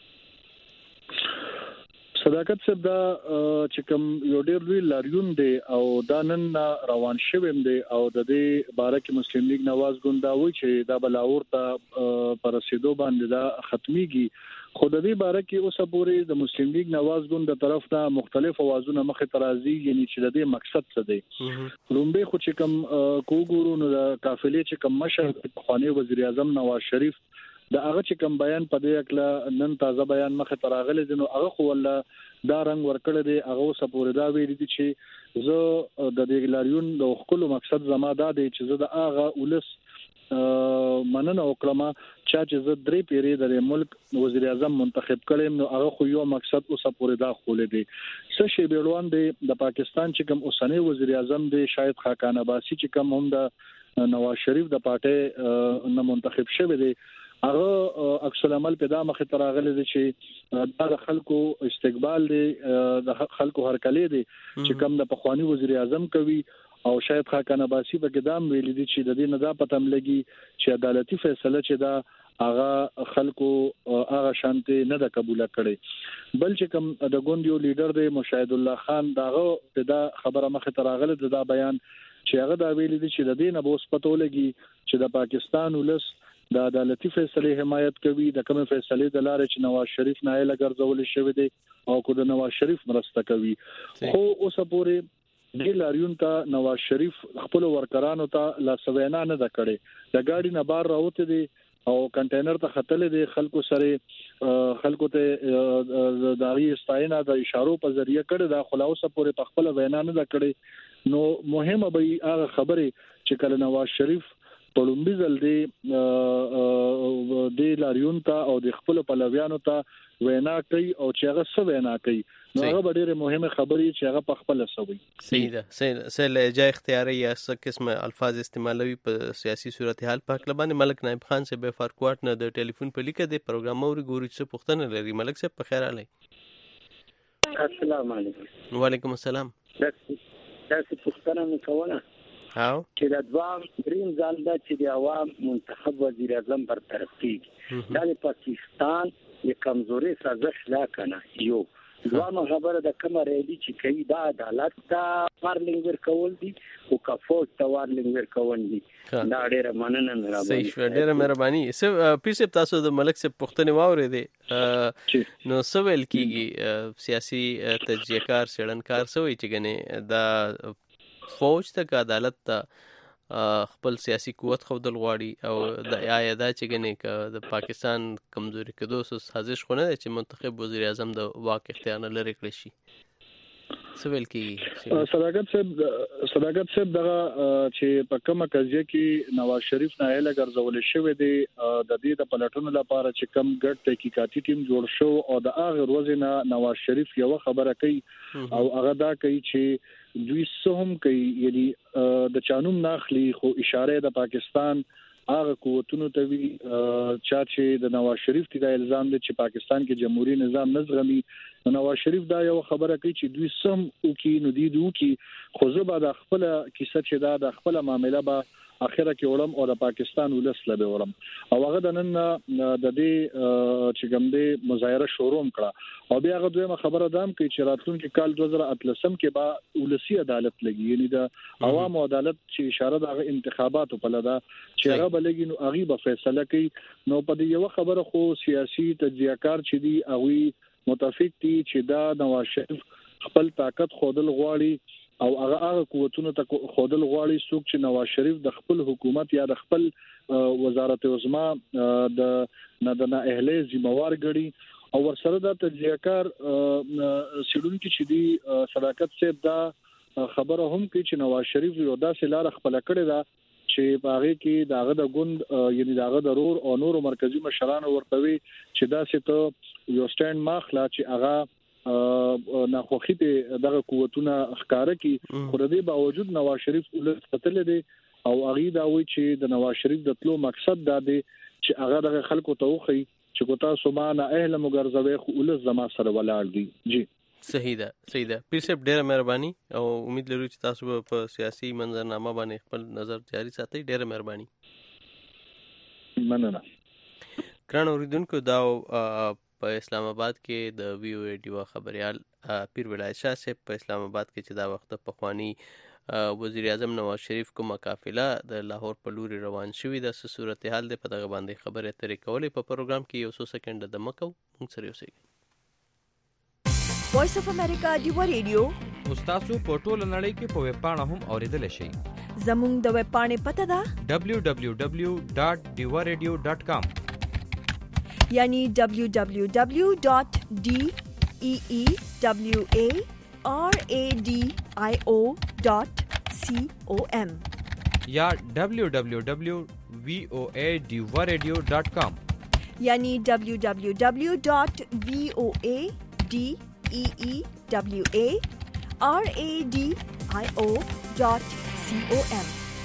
صداقت صاحب دا چې کوم یو ډېر لوی لاریون دی او دا نن روان شوم دی او د دې باره کې مسلم لیگ نواز ګوند دا وایي چې دا بلاور ته پر رسیدو باندې دا ختميږي خو د دې باره کې اوسه پورې د مسلم لیگ نواز ګوند د طرف ته مختلف اوازونه مخه ترازی یعنی چې د دې مقصد څه دی لومبه خو چې کوم کوګورو نو د قافلې چې کوم مشر خوانی وزیر اعظم نواز شریف د هغه چې کوم بیان په دې اکله نن تازه بیان مخه تراغله دي نو هغه خو ولا دا رنگ ورکړی دی هغه سپورې دا ویل دي چې زه د دې لاریون د خپل مقصد زما دا دی چې زه د هغه ولس مننه وکړم چې زه درې پیری د ملک وزیر اعظم منتخب کړم نو هغه خو یو مقصد او سپورې دا خولې دي څه شی بیلوان دی د پاکستان چې کوم اوسنی وزیر اعظم دی شاید خاقان عباسی چې کوم هم د نواز شریف د پارټي نه منتخب شوی دی هغه عکس العمل پیدا مخه تراغله دي چې د خلکو استقبال دي د خلکو هرکلې دي چې کوم د پخوانی وزیر اعظم کوي او شاید خاقان عباسی په قدم ویل دي چې د دې نه دا پته ملګي چې عدالتي فیصله چې دا هغه خلکو هغه شانتي نه د قبول کړي بل چې کوم د ګوند یو لیډر دی مشاهد الله خان داغه دا خبره مخه تراغله دا بیان چې هغه دا ویل دي چې د دې نه بوس پته ولګي چې د پاکستان ولس د عدالتي فیصله حمایت کوي د کوم فیصله د لارې چې نواز شریف نایله ګرځول شوی دی او کو د نواز شریف مرسته کوي خو اوس پورې د لاریون ته نواز شریف خپل ورکرانو ته لا سوینا نه د کړي د گاډي نه بار راوته دي او کنټینر ته خطلې دي خلکو سره خلکو ته داغي استاینه د اشارو په ذریعہ کړي دا خلاصه پورې په خپل وینا نه د کړي نو مهمه به هغه خبره چې کله نواز شریف په لومبي ځل دی د لاریون ته او د خپل پلویانو ته وینا کوي او چې هغه څه وینا کوي نو هغه ډېره مهمه خبرې چې هغه په خپل سوي صحیح ده سه لهجه اختیاري یا څه قسم الفاظ استعمالوي په سیاسي صورتحال په اړه باندې ملک نائب خان سے به فارکوټ نه د ټلیفون په لیکه د پروګرام اوري ګوري چې پښتنه لري ملک سے په خیر علي السلام علیکم وعلیکم السلام تاسو پښتنه نه کوله هاو چې د دوام دریم ځل دا چې د عوام منتخب وزیر اعظم برطرف کیږي دا د پاکستان د کمزوري سازش لا کنه یو دوامه خبره د کومه ریلی چې کوي دا عدالت ته وارننګ ورکول دي او کفوت ته وارننګ ورکول دي دا ډیره مننه نه راځي صحیح شو ډیره مهرباني سه پیسه تاسو د ملک سے پښتنه واورې دي نو سوال کیږي سیاسي تجزیه کار سړنکار سوې چې غنه دا فوج ته عدالت ته خپل سیاسي قوت خودل غواړي او د آیا دا چې غني ک د پاکستان کمزوري کدو سازش خونه چې منتخب وزیر اعظم د واک اختیار نه لري کړی شي سوال کی صداقت صاحب صداقت صاحب دغه چې په کومه قضیه کې نواز شریف نایله ګرځول شوی دی د دې د پلټونو لپاره چې کم ګډ تحقیقاتي ټیم جوړ شو او د هغه ورځې نه نواز شریف یو خبره کوي او هغه دا کوي چې دوی سهم کوي یعنی د چانوم ناخلی خو اشاره د پاکستان هغه قوتونو ته وی چې د نواز شریف ته الزام دي چې پاکستان کې جمهوریت نظام نظرمي نواز شریف دا یو خبره کوي چې دوی سم او کې نو دي دوی کې خو زه به د خپل کیسه چې دا د خپل معاملې به اخره کې ولم او د پاکستان ولس لبه ولم او هغه د نن د دې چې کوم دې مظاهره شروع کړه او بیا هغه دویمه خبره دام کوي چې راتلونکي کال دوه زره اتلسم کې به ولسی عدالت لګي یعنی د عوام عدالت چې اشاره د انتخاباتو په لدا چې هغه بلګي نو هغه به فیصله کوي نو په دې یو خبره خو سیاسي تجزیه‌کار چې دی هغه متفق دي چې دا نواز شریف خپل طاقت خودل غواړي او هغه هغه قوتونو ته خودل غواړي څوک چې نواز شریف د خپل حکومت یا د خپل وزارت عظما د نه د نه اهله ذمہوار ګړي او ورسره د تجزیه‌کار سړونکو چې دی صداقت صاحب دا خبره هم کوي چې نواز شریف یو داسې لار خپل کړی دا چې باغې کې داغه د ګوند یعنی داغه ضرور او نور مرکزی مشران ورتوي چې دا څه یو سټاند ماخلا چې هغه ناخوخي دغه قوتونه ښکارا کی خو د دې باوجود نواز شریف ولر فتل دي او هغه دا وایي چې د نواز شریف د تلو مقصد دا دی چې هغه د خلکو ته وخی چې کوتا سمانه اهل مګرزوي خو ولر زما سره ولاړ دي جی صحیح ده صحیح ده پیر صاحب ډیره مهرباني او امید لرو چې تاسو په سیاسي منظرنامه باندې خپل نظر جاری ساتئ ډیره مهرباني مننه ګران اوریدونکو دا په اسلام آباد کې د وی او ای ډیوا خبريال پیر ولایت شاه صاحب په اسلام آباد کې چې دا وخت په خواني وزیر اعظم نواز شریف کومه قافله د لاهور په لوري روان شوې ده څه صورتحال ده په دغه باندې خبره ترې کولې په پروګرام کې یو څو سکند د مکو موږ سره اوسئ وایس اف امریکا ډیوا ریډیو استاسو په ټوله نړۍ کې په ویب پاڼه هم اوریدل شئ زموږ د ویب پاڼې پته ده دبلیو دبلیو دبلیو ډاٹ ډیوا ریډیو ډاٹ کام یعنی دبلیو دبلیو دبلیو ډاٹ ډي ای ای دبلیو ای آر ای ډي آی او ډاٹ سی او ایم یا دبلیو دبلیو دبلیو وی او ای ډیوا ریډیو ډاٹ کام یعنی دبلیو دبلیو دبلیو ډاٹ وی او ای ډي ای ای دبلیو ای آر ای ډي آی او ډاٹ سی او ایم.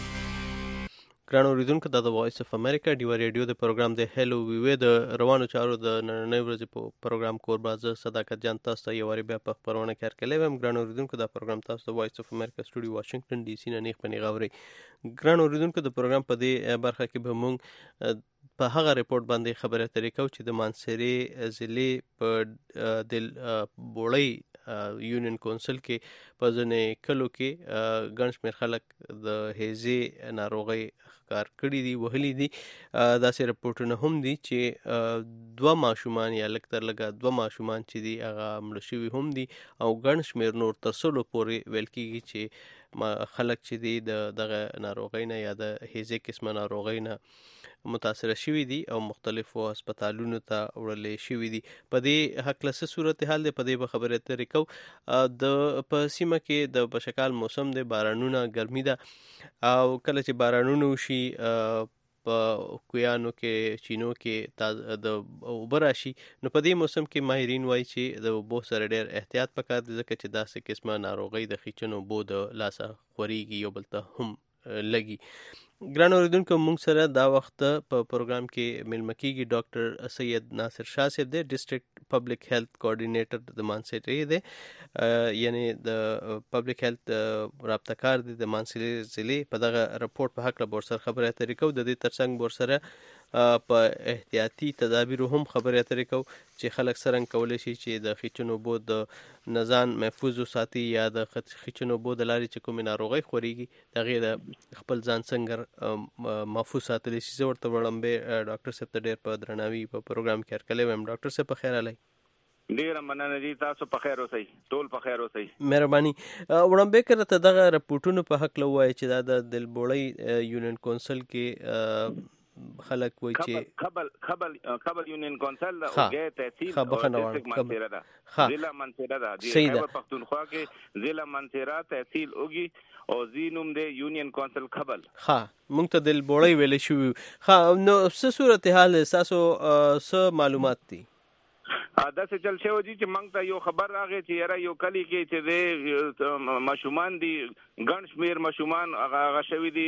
ګرانو اوریدونکو دا د وایس اف امریکا ډیوا ریډیو د پروګرام د هلو ویوې د روانو چارو د نننۍ ورځې په پروګرام کوربه زه صداقت جان تاسو ته یو واری بیا په خپرونه کې هرکلی وایم. ګرانو اوریدونکو دا پروګرام تاسو د وایس اف امریکا سټوډیو واشنگټن ډي سي نه نیغ په نیغ اورئ. ګرانو اوریدونکو د پروګرام په دې برخه کې به مونږ په هغه ریپورت باندې خبرې اترې کوو چې د مانسیرې ضلع په دل بوړی یونین کونسل کې په ځینې کلو کې ګڼ شمېر خلک د هیزې ناروغۍ ښکار کړي دي، وهلي دي. داسې رپورټونه هم دي چې دوه ماشومان یا لږ تر لږه دوه ماشومان چې دي هغه مړه شوي هم دي او ګڼ شمېر نور تر سلو پورې ویل کېږي چې خلک چې دي د دغه ناروغۍ نه یا د هیزې قسمه ناروغۍ نه متاثره شوي دي او مختلفو هسپتالونو ته وړلې شوي دي. په دې هکله څه صورتحال دی په دې به خبرې اترې کوو. د په سیمه کې د بشکال موسم دی، بارانونه، ګرمي ده او کله چې بارانونه وشي په کویانو کې چینو کې د اوبه راشي نو په دې موسم کې ماهرین وایي چې د اوبو سره ډېر احتیاط پکار دی ځکه چې داسې قسمه ناروغۍ د خیچن اوبو د لاسه خورېږي یو بل ته هم لګي. ګران اوریدونکو موږ سره دا وخت په پروګرام کې مېلمه کېږي ډاکټر سید ناصر شاه صاحب دی، ډسټرکټ پبلک هیلث کوارډینیټر د مانسیرې دی، یعنی د پبلک هیلث رابطه کار دی د مانسیرې ضلع. په دغه رپورټ په هکله به ورسره خبرې اترې کوو. د دې ترڅنګ به ورسره په احتیاطي تدابیرو هم خبرې اترې کوو چې خلک څرنګه کولی شي چې د خیچن اوبو د نظام محفوظ وساتي یا د خیچن اوبو د لارې چې کومې ناروغۍ خورېږي د هغې د خپل ځان څنګه محفوظ ساتلی شي. زه ورته وړاندې ډاکټر صاحب ته ډېر په درناوي په پروګرام کې هرکلی وایم. ډاکټر صاحب په خیر راغلی. ډیره مننه دي، تاسو په خیر اوسئ، ټول په خیر اوسئ. مهرباني. وړاندې که راته دغه رپورټونو په هکله ووایي چې دا د دلبوړی یونین کونسل کې خلک وایي چې خبل خبل خبل یونین کونسل اوګه تحصیل او ډسټرکټ منصیره ده، ضلع منصیره ده، د خیبر پختونخوا کې ضلع منصیره تحصیل اوګي او زینوم د یونین کونسل خبل. ها مونږ ته دلبوړی ویل شو. ها نو څه صورتحال تاسو څه معلومات دي؟ دا څه چل شوی دي چې موږ ته یو خبر راغی چې یاره یو کلی کې چې د ماشومان دي ګڼ شمېر ماشومان هغه شوي دي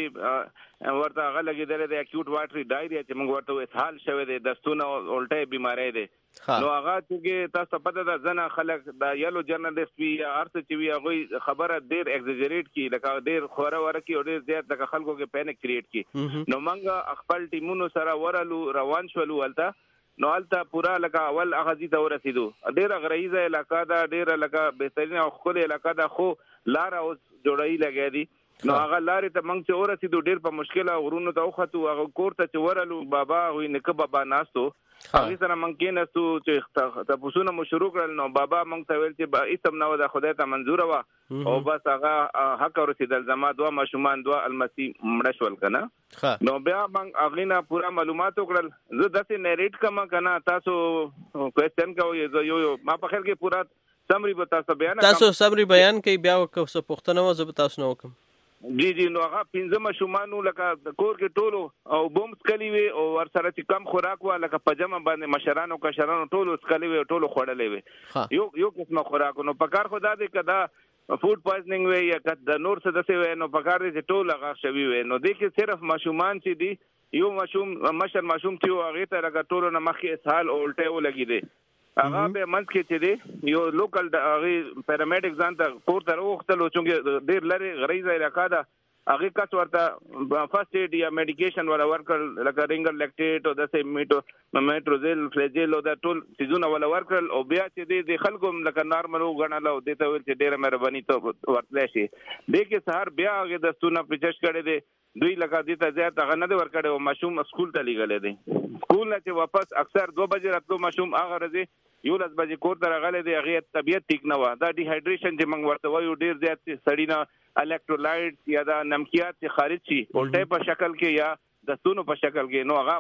ورته هغه لګېدلی دی اکیوټ واټري ډایریا چې موږ ورته اسهال شوی دی، دستونه الټۍ بیماری دی. نو هغه چې تاسو ته پته ده ځنه خلک د یلو جرنالست وي یا هر څه چې وي هغوی خبره ډېر ایگزیجریټ کړي، لکه ډېر خوره وره کړي او ډېر زیات لکه خلکو کې پینک کریټ کړي. نو موږ خپل ټیمونو سره ورلو روان شولو هلته. نو هلته پوره لکه اول اغازي ته ورسېدو. ډېره غریزه علاقه ده، ډېره لکه بهترینه او ښکلې علاقه ده، خو لاره اوس جوړوي لګیا دي. نو هغه لارې ته موږ چې ورسېدو ډېر په مشکله غرونو ته وختو. هغه کور ته چې ورلو بابا هغوی نیکه بابا ناستو، هغې سره موږ کېناستو چې تپوسونه مو شروع کړل. نو بابا موږ ته ویل چې هېڅ هم نه وه، د خدای ته منظوره وه او بس هغه حق ورسېدل. زما دوه ماشومان دوه المسي مړه شول که نه. نو بیا موږ هغې نه پوره معلومات وکړل. زه داسې نیریټ کومه که نه، تاسو کوېسچن کوئ، زه یو یو ما په خیال کې پوره سمري به تاسو بیان کړم. تاسو سمري بیان کوئ، بیا که څه پوښتنه وه زه به تاسو نه وکړم. جی جی نو هغه پنځه ماشومانو لکه د کور کې ټولو او بوم سکلي وي او ورسره چې کم خوراک وه لکه په جمع باندې مشرانو کشرانو ټولو سکلي وي او ټولو خوړلی وي یو یو قسمه خوراک. نو په کار خو دا دی که دا فوډ پوایزنینګ وي یا که د نور څه داسې وي نو په کار دی چې ټول هغه شوي وي. نو دې کې صرف ماشومان چې دي یو ماشوم مشر ماشوم چې و هغې ته لکه ټولو نه مخکې اسهال او الټۍ ولګېدې. هغه به منځ کې چې دی یو لوکل د هغې پیرامیډیک ځان ته کور ته راوغوښتلو، چونکې ډېر لرې غریزه علاقه ده. هغې کس ورته فرسټ ایډ یا میډیکیشن وله ورکړل، لکه رینګر لیکټیټ او داسې میټو میټروزیل فلیجیل او دا ټول څیزونه وله ورکړل. او بیا چې دی د خلکو هم لکه نارمل وګڼله او دې ته ویل چې ډېره مهرباني ته ورتلی شي. دې کې سهار بیا هغې دستونه پریچش کړی دی، دوی لکه دې ته زیات هغه نه دی ورکړی او ماشوم سکول ته لیږلی دی. سکول نه چې واپس اکثر دوه بجې راتلو ماشوم هغه ورځې یولس بجې کور ته راغلی دی. هغې طبیعت ټیک نه وه. دا ډیهایډریشن چې موږ ورته وایو ډېر زیات سړي نه الکټرولایټ یا دا نمکیات چې خارج شي الټۍ په شکل کې یا دستونو په شکل کې، نو هغه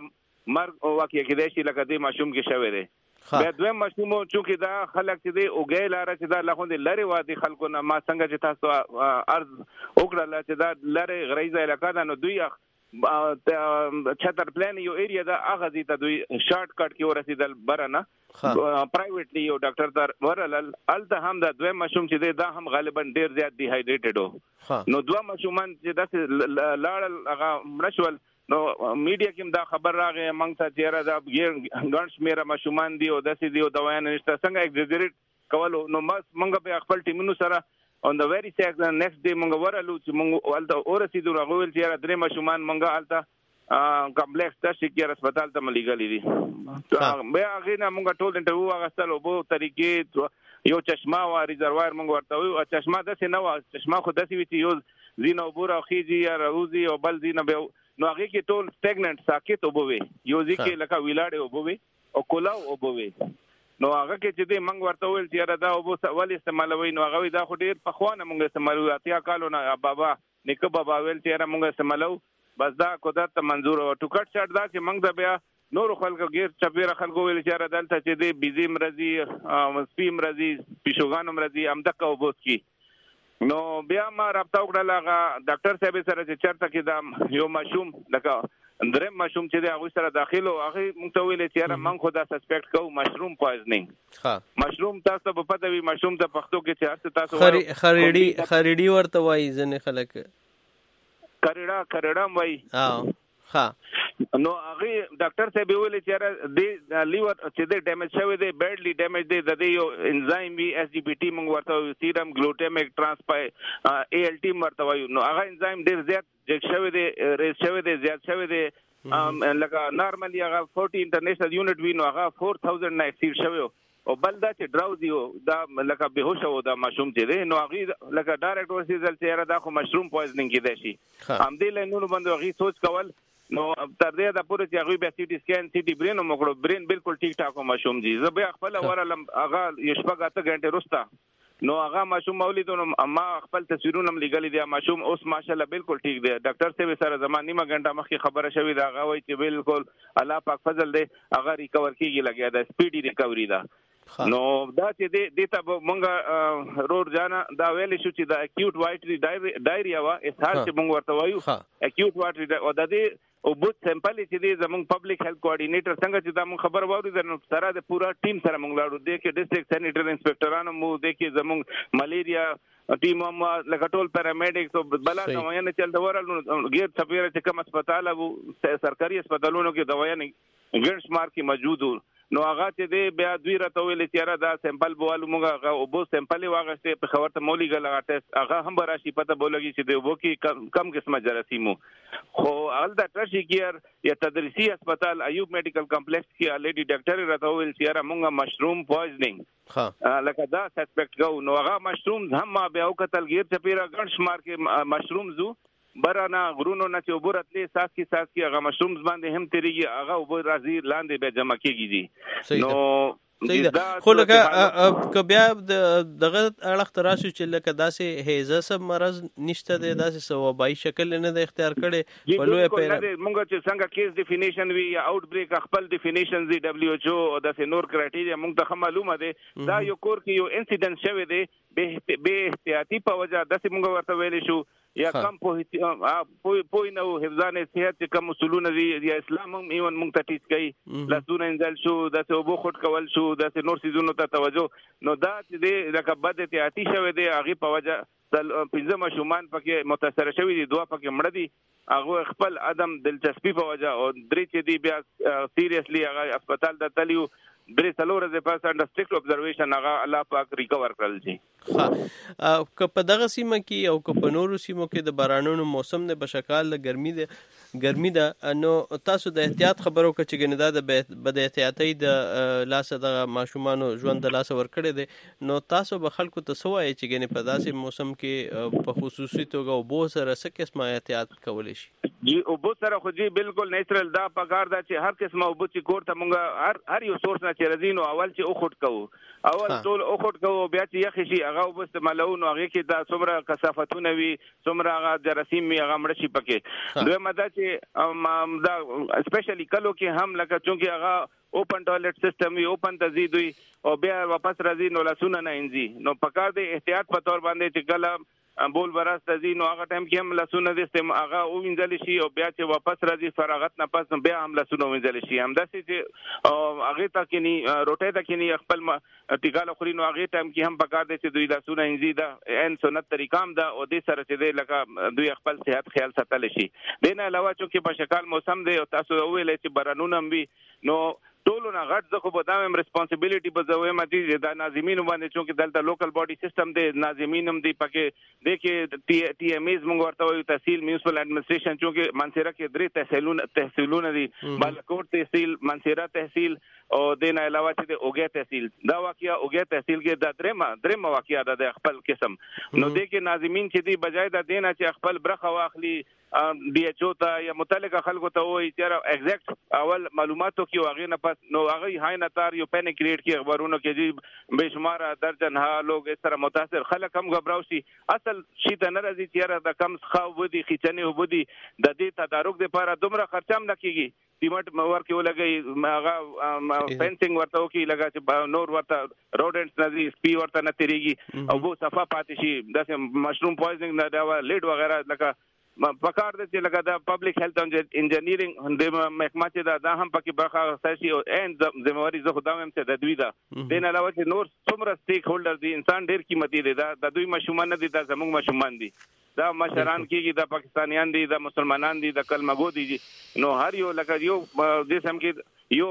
مرګ واقع کېدای شي لکه د ماشوم کې شوی دی. بیا دویم ماشوم چې دا خلک چې دی اوګې لاره چې دا لخوندې لرې وادي خلکو نه ما څنګه چې تاسو عرض وکړله چې دا لرې غریزه علاقه ده نو دوی چتر پلان یو ایریا ده هغه دي ته دوی شارټ کټ کې ورسېدل بره نه پرایویټلی یو ډاکټر ته ورلل هلته هم دا دویم ماشوم چې دی دا هم غالبا ډېر زیات ډي هایډریټډ و. نو دوه ماشومان چې داسې لاړل هغه مړه شول نو میډیا کې دا خبر راغی موږ ته چې دا ګڼ شمېره ماشومان دي او داسې دي او دوايانې نشته څنګه ایګزیجریټ کولو. نو موږ په خپل ټیمونو سره on the very next day موږ ورالو چې موږ هلته ورسېدو هغه ویل چې درې ماشومان موږ هلته کمپلیکس ته شکیر هسپتال ته ملګري دي. بیا هغې نه موږ ټول انټرویو واخیستل اوبو طریقې یو چشمه وه ریزروایر موږ ورته ویو چشمه داسې نه وه چشمه خو داسې وي چې یو ځینه اوبو راخیږي یا راوځي او بل ځینه بیا نو هغې کې ټول سټیګننټ ساکت اوبه وې یو ځای کې لکه ویلاړې اوبه وې او کولاو اوبه وې. نو هغه کې چې دی موږ ورته وویل چې یاره دا اوبه ولې استعمالوئ نو هغه وایي دا خو ډېر پخوا نه موږ استعمالوو اتیا کالو نه بابا نیکه بابا ویل چې یاره موږ استعمالوو بس دا قدرت ته منظور و. ټوکټ شاټ دا چې موږ ته بیا نورو خلکو غیر چپیره خلکو ویل چې یاره دلته چې دی بیزي م راځي سپي م راځي پیشوګانو م راځي همدغه اوبه څښي. نو بیا ما رابطه وکړله هغه ډاکټر صاحب سره چې چېرته کې دا یو ماشوم لکه دریم ماشوم چې دی هغوی سره داخل و هغې موږ ته ویلې چې یاره موږ خو دا سسپیکټ کوو مشروم پوایزنینګ. مشروم تاسو ته به پته وي مشروم ته پښتو کې چې هر څه تاسو خریډي خریډي ورته وایي ځینې خلک کریډا کریډا م وایي. نو هغې ډاکټر صاحب یې ویلې چې یاره دې لیور چې دی ډیمیج شوی دی بیډلی ډیمیج دی د دې یو انزایم وي ایس جي پي ټي موږ ورته وایو سیرم ګلوټیمیک ټرانسپای اے ایل ټي ورته وایو. نو هغه انزایم ډېر زیات جګ شوی دی ریز شوی دی زیات شوی دی لکه نارملی هغه فورټي انټرنیشنل یونټ وي نو هغه فور تھاوزنډ نه ایکسیډ شوی و او بل دا چې ډراوزي و دا لکه بېهوشه و دا ماشوم چې دی نو هغې لکه ډایرکټ ورسېدل چې یاره دا خو مشروم پوایزنینګ کېدای شي. همدې لاینونو باندې هغې سوچ کول نو تر دې دا پورې چې هغوی بیا سی ټي سکین سی ټي برین هم وکړو برین بالکل ټیک ټاک و ماشوم دي. زه بیا خپله ورغلم هغه یو شپږ اته ګنټې وروسته نو هغه ماشوم ما ولیدو نو ما خپل تصویرونه هم لیږلي دي ماشوم اوس ماشاءالله بالکل ټیک دی. ډاکټر صاحب سره زما نیمه ګنټه مخکې خبره شوې ده هغه وایي چې بالکل الله پاک فضل دی هغه ریکور کېږي لګیا ده سپیډي ریکوري ده. نو دا چې دې ته به مونږ رور جانا دا ویلی شو چې دا اکیوټ وایټري ډایریا وه اسهال چې مونږ ورته وایو اکیوټ وایټري او د دې اوبو سیمپل چې دی زمونږ پبلک هیلث کوارډینیټر څنګه چې دا مونږ خبر واورېده نو سره د پورا ټیم سره مونږ لاړو دې کې ډسټرکټ سینیټر انسپکټران هم وو دې کې زمونږ ملیریا ټیم هم لکه ټول پیرامیډکس او بلا دوايانې چلته ورغلو غیر چپیره چې کوم هسپتال وو سرکاري هسپتالونو کې دوايانې ګڼ شمار کې موجود وو. نو هغه چې دی بیا دوی راته ویلې چې یاره دا سیمپل به والو مونږ هغه اوبو سیمپل یې واخیستې پېښور ته مو ولیږل هغه ټیسټ هغه هم به راشي پته به ولګي چې د اوبو کې کم قسمه جراثیم وو. خو هلته ټرشي کیر یا تدریسي هسپتال ایوب میډیکل کمپلیکس کې الریډي ډاکټر یې راته وویل چې یاره مونږ مشروم پوایزنینګ لکه دا سسپیکټ کوو. نو هغه مشروم هم ما بیا وکتل غیر چپیره ګڼ شمار کې مشروم زو بره نه غرونو نه چې اوبه راتلې څاڅکي څاڅکي هغه مشرومز باندې هم تېرېږي هغه اوبه راځي لاندې بیا جمع کېږي دي. نو خو لکه که بیا دغه اړخ ته راشو چې لکه داسې هیزه سب مرض نشته دی داسې څه وبایي شکل نه دی اختیار کړی په لویه پیره مونږ چې څنګه کیس ډیفینیشن وي یا آوټ بریک خپل ډیفینیشن دي ډبلیو ایچ او او داسې نور کرایټیریا مونږ ته ښه معلومه دی دا یو کور کې یو انسیډنس شوی دی بې احتیاطي په وجه داسې مونږ ورته ویلی شو یا کم پوه نه و حفظان صحت چې کم اصولونه دي یا اسلام هم ایون مونږ ته ټیچ کوي لاسونه انځل شو داسې اوبه خوټ کول شو داسې نور څیزونو ته توجه نو دا چې دی لکه بد احتیاطي شوی دی هغې په وجه پنځه ماشومان پکې متاثره شوي دي دوه پکې مړه دي هغه خپل عدم دلچسپي په وجه او درې چې دي بیا سیریسلی هغه هسپتال ته تلي درې څلور ورځې پس انډر سټریکټ ابزرویشن هغه الله پاک ریکور کړل شي. ها که په دغه سیمه کې او که په نورو سیمو کې د بارانونو موسم د بشکال د ګرمي د ګرمي ده نو تاسو د احتیاط خبرو کې چې ګنې دا د بد احتیاطۍ د لاسه د ماشومانو ژوند د لاسه ورکړی دی نو تاسو به خلکو ته څه وایئ چې ګنې په داسې موسم کې په خصوصي توګه اوبو سره څه قسمه احتیاط کولی شي؟ جی او بو سره خو جی بالکل نیچرل دا پکار دا چې هر قسمه او بو چې کور ته مونږه هر هر یو سورس نه چې رزینو اول چې او خټ کوو اول ټول او خټ کوو بیا چې یخ شي هغه وب استعمالو نو هغه کې دا څومره کثافتونه وي څومره هغه جراثیم وي هغه مړ شي پکې دوی مدا چې دا اسپیشلی کلو کې هم لکه چونکه هغه اوپن ټوائلټ سیستم وی اوپن تزيد وي او بیا واپس راځي نو لاسونه نه انځي نو پکار دی احتیاط په تور باندې چې کله بول براس تزي نو هغه ټایم کې هم لاسونه د استعمال هغه او وینځل شي او بیا چې واپس راځي فراغت نه پس بیا هم لاسونه وینځل شي هم داسې چې هغه تا کې نه روټه تا کې نه خپل ټیکاله خوري نو هغه ټایم کې هم پکار دي چې دوی لاسونه انځي دا ان سنت طریقام دا او دې سره چې لکه دوی خپل صحت خیال ساتل شي دینه علاوه چې په شکل موسم دی او تاسو ویلې چې بارانونه هم وي نو ټولو نه غټ زخه په دامه ریسپانسیبিলিټي په زوی متي د ناظمین باندې چې دلته لوکل باډي سیستم دی ناظمین هم دی پکې د کې ټي ام ایز موږ ورته وایو تحصیل میونسپل اډمنستریشن چې منصيره کې درې تحصیلونه تحصیلونه دي بالکوټ تحصیل منصيره تحصیل او د نه علاوه چې د اوګه تحصیل دا واقعیا اوګه تحصیل کې د درېما درېما واقعیا د خپل قسم نو د کې ناظمین چې دی بجای د دینه چې خپل برخه واخلي ډي ایچ او ته یا متعلقه خلکو ته وایي چې ایگزیکټ اول معلوماتو کې واغې نه پس نو هغه هاي نتار یو پینیک کریټ کې خبرونو کې جی بشمار درجن ها لوگ اس طرح متاثر خلک هم غبراو شي اصل شي ته نه راځي چې دا کم خو ودی خچنه ودی د دې تدارک لپاره دومره خرچام نه کیږي سیمټ مور کې ولګي هغه فینسینګ ورته وکي لګا چې نور ورته روډنټس نه دي سپی ورته نه تیریږي او وو صفه پاتې شي د مشروم پویزنګ نه دا لیډ وغیرہ لکه پکار دې چې لکه دا پبلک هیلث انجینیرینګ د محکمه چې دا د هم پکې برخه ساشي او ان ذمہواری زه خدام هم ته د دوی دا دین علاوه چې نور څومره سټیک هولډر دي انسان ډیر قیمتي دي دا د دوی مشومان نه دي دا زموږ مشومان دي دا مشران کېږي د پاکستانیان دي د مسلمانان دي د کلمه گو دي نو هر یو لکه یو د سم کې یو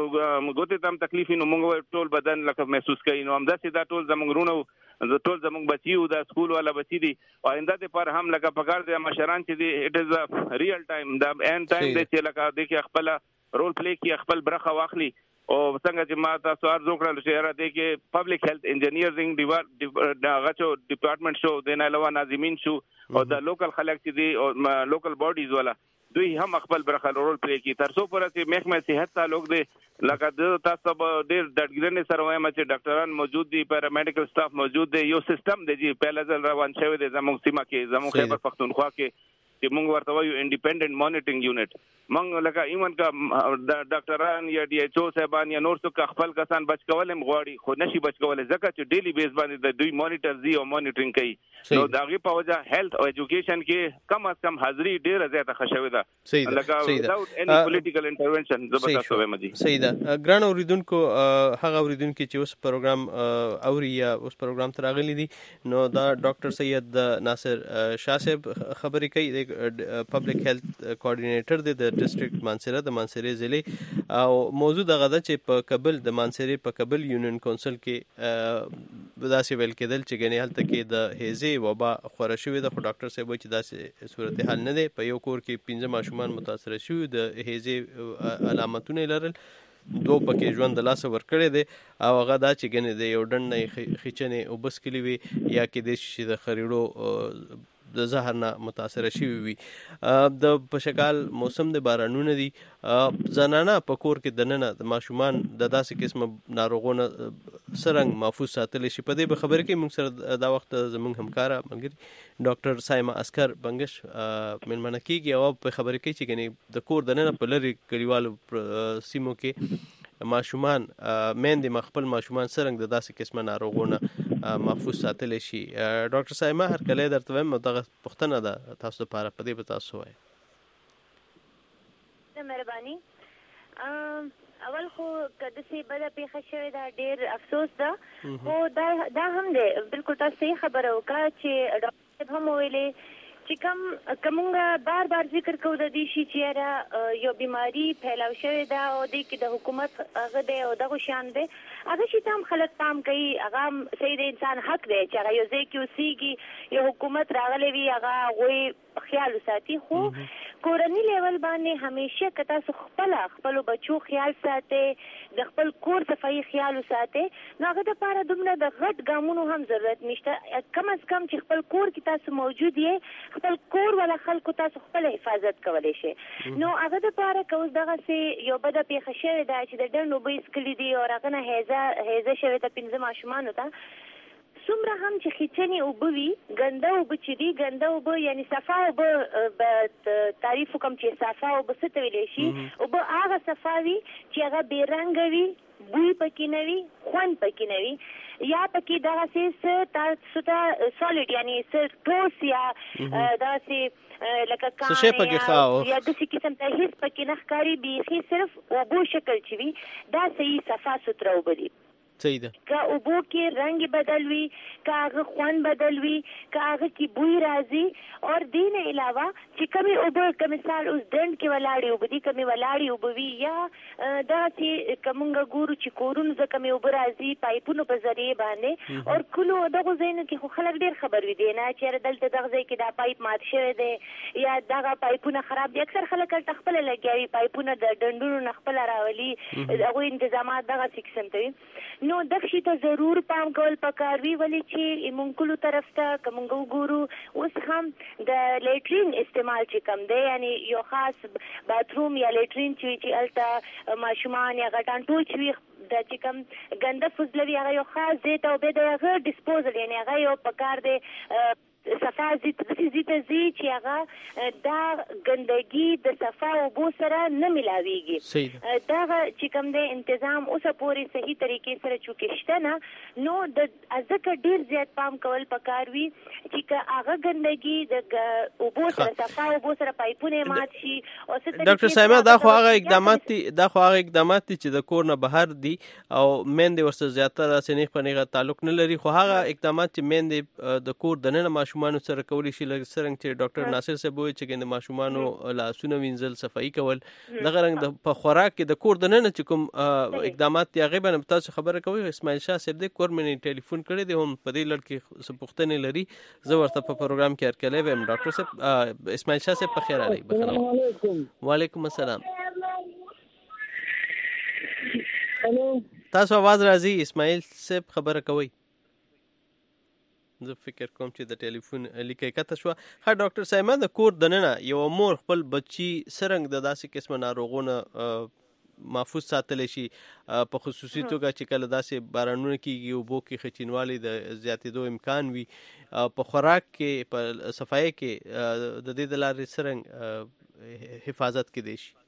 غوته تم تکلیف نو موږ ټول بدن لکه محسوس کوي نو هم دا چې دا ټول زموږ رونو زه ټول زموږ بچیو د سکول والا بچی دي او آینده ته پر هم لکه پکار دي مشران چې دي اټ از ا ریل ټایم دا ان ټایم دي چې لکه د کې خپل رول پلی کې خپل برخه واخلي او څنګه چې ما تاسو ارزو کړل چې را دي کې پبلک هیلث انجینیرینګ دا غچو ډپارټمنټ شو د نه علاوه ناظمین شو او د لوکل خلک چې دي او لوکل باډیز والا دوی هم خپل برخه رول پلی کوي تر څو پر چې محکمه صحت تعلق دی لکه د تاسو ډیر ډګرنې سره وایم چې ډاکټران موجود دي پیرامیډیکل سټاف موجود دی یو سیستم دی چې په لزل روان شوی دی زموږ سیمه کې زموږ خیبر پختونخوا کې چې موږ ورته وایو انډیپندنت مانیټرینګ یونټ موږ لکه ایمن کا ډاکټران یا ډي ایچ او صاحبان یا نور څوک خپل کسان بچ کول هم غواړي خو نشي بچ کول ځکه چې ډیلی بیس باندې د دوی مانیټر زی او مانیټرینګ کوي نو داغه په وجه هیلث او ایجوکیشن کې کم از کم حاضری ډیره زیاته خښوي ده لکه without any political intervention زبردست وې مجي صحیح ده ګران اوریدونکو هغه اوریدونکو چې اوس پروګرام اوري یا اوس پروګرام تراغلي دي نو دا ډاکټر سید ناصر شاه صاحب خبرې کوي پبلک هیلث کوارډینیټر دی د ډسټریکټ مانسیره د مانسیره ضلع او موضوع دغه ده چې په کابل د مانسیره په کابل یونین کونسل کې داسې ویل کېدل چې ګنې هلته کې د هیزې وبا خوره شوې ده خو ډاکټر صاحب وایي چې داسې صورتحال نه دی په یو کور کې پنځه ماشومان متاثره شوي د هیزې علامتونه لرل دو پکې ژوند د لاسه ورکړی دی او هغه دا چې ګنې د یو ډنډ نه خیچنې اوبه څښلې وي یا کېدای شي چې د خریړو د زهر نه متاثره شوي وي د په شکال موسم د بارانونه دي زنانه په کور کې دننه د ماشومان د داسې قسمه ناروغونه څرنګه محفوظ ساتلی شي په دې به خبرې کوي موږ سره دا وخت زموږ همکاره ملګري ډاکټر سایمه اسکر بنګش مېلمنه کېږي او په خبرې کوي چې ګنې د کور دننه په لرې کلیوالو سیمو کې ماشومان میندې خپل ماشومان څرنګه د داسې قسمه ناروغونه محفوظ ساتلی شي ډاکټر سایمه هر کله درته وایم دغه پوښتنه ده تاسو لپاره په دې به تاسو وایي مهرباني اول خو کده سي بده پیښه شوې دا ډېر افسوس ده خو دا دا هم دی بالکل تاسو صحیح خبره وکړه چې ډاکټر هم ویلې چې کوم کومه بار بار ذکر کوو د دې شي چې یو بیماری پھیلاو شوې ده او د کې د حکومت هغه دی او دغه شان دی هغه شي تام خلک پام کوي هغه صحیح د انسان حق دی چې هغه یو ځای کې اوسېږي یو حکومت راغلی وي هغه هغوی خیال وساتي خو کورني لیول باندې همیشه که تاسو خپله خپلو بچو خیال ساتئ د خپل کور صفایي خیال وساتئ نو هغه دپاره دومره د غټ ګامونو هم ضرورت نشته کم از کم چې خپل کور کې تاسو موجود یې خپل کور والا خلکو تاسو خپل حفاظت کولی شئ نو هغه دپاره که اوس دغسې یو بده پیښه شوې ده چې د ډنډ اوبه یې څکلي دي او هغه نه هیزه هیزه شوې ده پنځه ماشومانو ته څومره هم چې خیچنې اوبه وي ګنده اوبه چې دي ګنده اوبه یعنی صفا اوبه به تعریف وکړم چې صفا اوبه څه ته ویلی شي اوبه هغه صفا وي چې هغه بې رنګه وي بوی پکې نه وي خوند پکې نه وي یا پکې دغسې څه تاسو ته سالډ یعنی څه ټوس یا دغسې لکه کاڼ یا داسې قسم ته هېڅ پکې نه ښکاري بیخي صرف اوبو شکل چې وي دا صحیح صفا سوتره اوبه دي صحیح ده که اوبو کې رنګ بدل وي که هغه خوند بدل وي که هغه کې بوی راځي اور دې نه علاوه چې کمې اوبه که مثال اوس ډنډ کې ولاړې اوبه دي کمې ولاړې اوبه وي یا داسې که مونږ ګورو چې کورونو ته کمې اوبه راځي پایپونو په ذریعې باندې اور کلو دغو ځایونو کې خو خلک ډېر خبر وي دی نه چېرې دلته دغه ځای کې دا پایپ مات شوی دی یا دغه پایپونه خراب دي اکثر خلک هلته خپله لګیا وي پایپونه د ډنډونو نه خپله راولي هغوی انتظامات دغسې قسم ته وي نو دغه شي ته ضرور پام کول پکار وي ولې چې مونږ کلو طرف ته که مونږ وګورو اوس هم د لیټرین استعمال چې کم دی یعنی یو خاص باتروم یا لیټرین چې وي چې هلته ماشومان یا غټان ټول چې وي دا چې کوم ګنده فضله وي هغه یو خاص ځای ته او بیا د هغه ډسپوزل یعنی هغه یو پکار دی صفا ځي داسې ځي ته ځي چې هغه دا ګندګي د صفا اوبو سره نه ملاویږي دغه چې کوم دی انتظام اوسه پورې صحیح طریقې سره چونکې شته نه نو د ځکه ډېر زیات پام کول پکار وي چې که هغه ګندګي د اوبو سره صفا اوبو سره پایپونه مات شي او ډاکټر صاحبه دا خو هغه اقدامات دي دا خو هغه اقدامات دي چې د کور نه بهر دي او میندې ورسره زیاتره سنیخ په نیغه تعلق نه لري خو هغه اقدامات چې میندې د کور دننه ماشومانو سره کولی شي لکه څرنګه چې ډاکټر ناصر صاحب وایي چې د ماشومانو لاسونه وینځل صفایي کول دغه رنګ په خوراک کې د کور دننه چې کوم اقدامات دي هغې باندې تاسو خبره کوئ اسماعیل شاه صاحب دی کور مې ټلیفون کړی دی هم په دې لړ کې څه پوښتنې لري زه ورته په پروګرام کې هرکلی ویم ډاکټر صاحب اسماعیل شاه صاحب په خیر راغلی بخیر وعلیکم السلام تاسو आवाज راځي اسماعیل صاحب خبره کوئ زه فکر کوم چې د ټلیفون لیکه کته شو ښه ډاکټر صاحب د کور دننه یو مور خپل بچی سرنګ د داسې قسمه ناروغونه محفوظ ساتلی شي په خصوصي توګه چې کله داسې بارانونه کېږي اوبو کې خچینوالي د زیاتېدو امکان وي په خوراک کې په صفایي کې د دې د لارې سرنګ حفاظت کېدی شي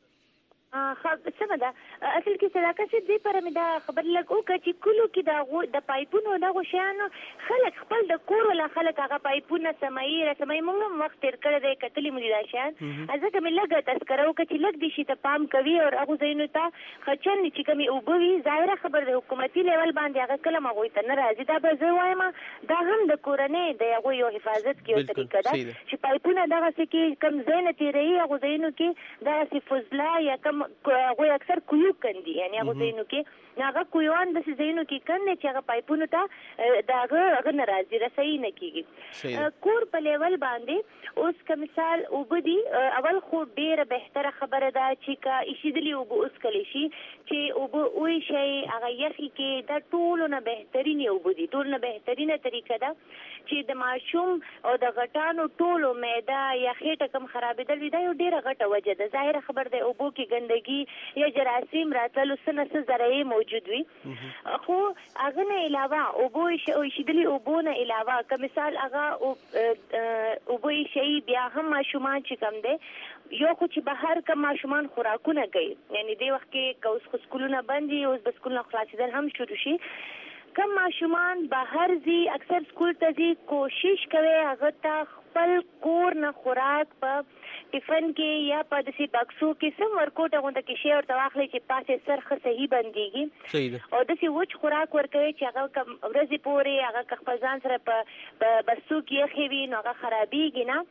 سمه ده اصل کې صداقت صاحب دې پر مې دا خبر لګ وکړه چې کلو کې د پایپونو دغو شیانو خلک خپل د کور ولا خلک هغه پایپونه سمایي رسمایي موږ هم وخت تېر کړی دی کتلي مو دي دا شیان ځکه مې لږه تذکره وکړه چې لږ دې شي ته پام کوي او هغو ځایونو ته خچن چې کومې اوبه وي ظاهره خبر د حکومتي لیول باندې هغه کله هم هغوی ته نه راځي دا به زه وایم دا هم د کورنۍ د هغوی یو حفاظت کې یو طریقه ده چې پایپونه دغسې کې کوم ځای نه تېروي هغو ځایونو کې دغسې فضله یا کوم هغوی اکثر کویو کندي یعنی هغو ځایونو کې هغه کویوان داسې ځایونو کې کندي چې هغه پایپونو ته د هغه هغه نه راځي رسایي نه کېږي کور په لیول باندې اوس که مثال اوبه دي اول خو ډېره بهتره خبره ده چې که ایشېدلي اوبه وڅکلی شي چې اوبه وایشئ هغه یخي کې دا ټولو نه بهترینې اوبه دي ټولو نه بهترینه طریقه ده چې د ماشوم او د غټانو ټولو معده یا خېټه کم خرابېدل وي دا یو ډېره غټه وجه ده ظاهره خبر دی اوبو کې ګندګي یا جراثیم راتللو څه نه څه ذرایع موجود وي خو هغه نه علاوه اوبو ایشېدلي اوبو نه علاوه که مثال هغه اوبه ایشئ بیا هم ماشومان چې کم دی یو خو چې بهر کم ماشومان خوراکونه کوي یعنی دې وخت کې که اوس خو سکولونه بند دي اوس به سکولونه خلاصېدل هم شروع شي کم ماشومان بهر ځي اکثر سکول ته ځي کوشش کوي هغه ته خپل کور نه خوراک په ټفن کې یا په داسې بکسو کې سم ورکوټه غونډه کې شی ورته واخلئ چې پاسې سر ښه صحیح بندېږي او داسې وچ خوراک ورکوي چې هغه که ورځې پورې هغه که خپل ځان سره په بستو کې یخې وي نو هغه خرابېږي نه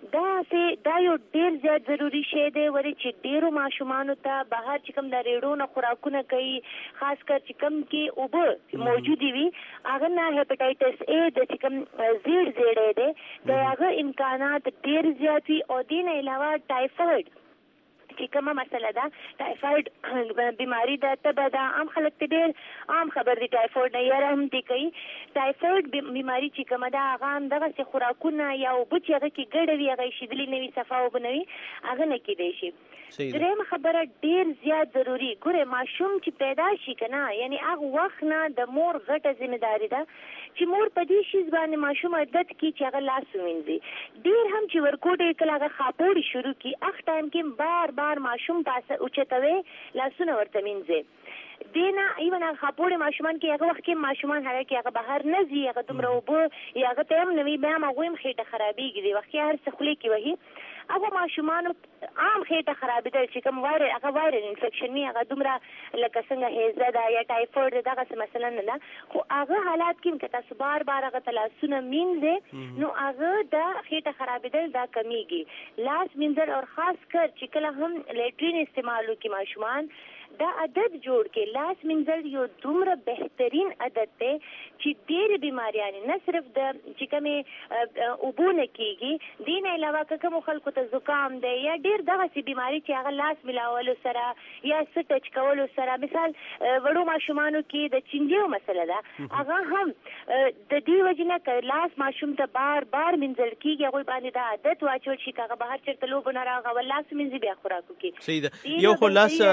دا سه دا یو ډیر زیات ضروری شی دی ورې چې ډیرو ماشومان ته بهر چې کوم د ریډو نه خوراکونه کوي خاص کر چې کوم کې اوبه موجودي وي هغه نه هپاتایټس ا د چې کوم زیړ زیړې دی د هغه امکانات ډیر زیات وي او دین علاوه ټایفاید چې کومه مسله ده ټایفاید بیماری ده تبه ده عام خلک ته ډېر عام خبر دي ټایفاید نه یاره هم دي کوي ټایفاید بیماری چې کومه ده هغه هم دغسې خوراکونه یا اوبه چې هغه کې ګډه وي هغه ایښېدلي نه وي صفا اوبه نه وي هغه نه کیدی شي درېیمه خبره ډېر زیات ضروري ګوره ماشوم چې پیدا شي که نه یعنې هغه وخت نه د مور غټه ذمهداري ده چې مور په دې شیز باندې ماشوم عادت کړي چې هغه لاس ووینځي ډېر هم چې ورکوټې کله هغه خاپوړې شروع کړي هغه ټایم کې بار بار ماشوم پاسه اوچتوي لاسونه ورته وینځي دینا ایون هغه خاپوړې ماشومان کې هغه وخت کې ماشومان هغه کې هغه بهر نه ځي هغه دومره اوبه یا هغه ته هم نه وي بیا هم هغوی هم خېټه خرابېږي دې وخت کې هر څه خولې کې وهي هغه ماشومانو عام خېټه خرابېدل چې کوم وایرل هغه وایرل انفیکشن وي هغه دومره لکه څنګه هیزه ده یا ټایفاید ده دغسې مثلا نه ده خو هغه حالات کې که تاسو بار بار هغه ته لاسونه مینځئ نو هغه د خېټه خرابېدل دا کمیږي لاس مینځل او خاص کر چې کله هم لیټرین استعمال وکړي ماشومان دا عادت جوړ کې لاس مینځل یو دومره بهترین عادت دی چې ډېرې بیماریانې نه صرف د چې کومې اوبو نه کېږي دې نه علاوه که کومو خلکو ته زکام دی یا ډېر دغسې بیماري چې هغه لاس ملاولو سره یا څه ټچ کولو سره مثال وړو ماشومانو کې د چینجیو مسله ده هغه هم د دې وجې نه که لاس ماشوم ته بار بار مینځل کېږي هغوی باندې دا عادت واچول شي که هغه بهر چېرته لوبو نه راغی اول لاس مینځي بیا خوراک وکړي صحیح ده یو خو لاس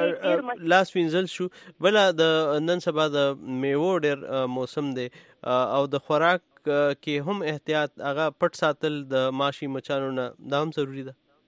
لاس وینځل شو بله د نن سبا د میوو ډېر موسم دی او د خوراک کې هم احتیاط هغه پټ ساتل د ماشي مچانو نه دا هم ضروري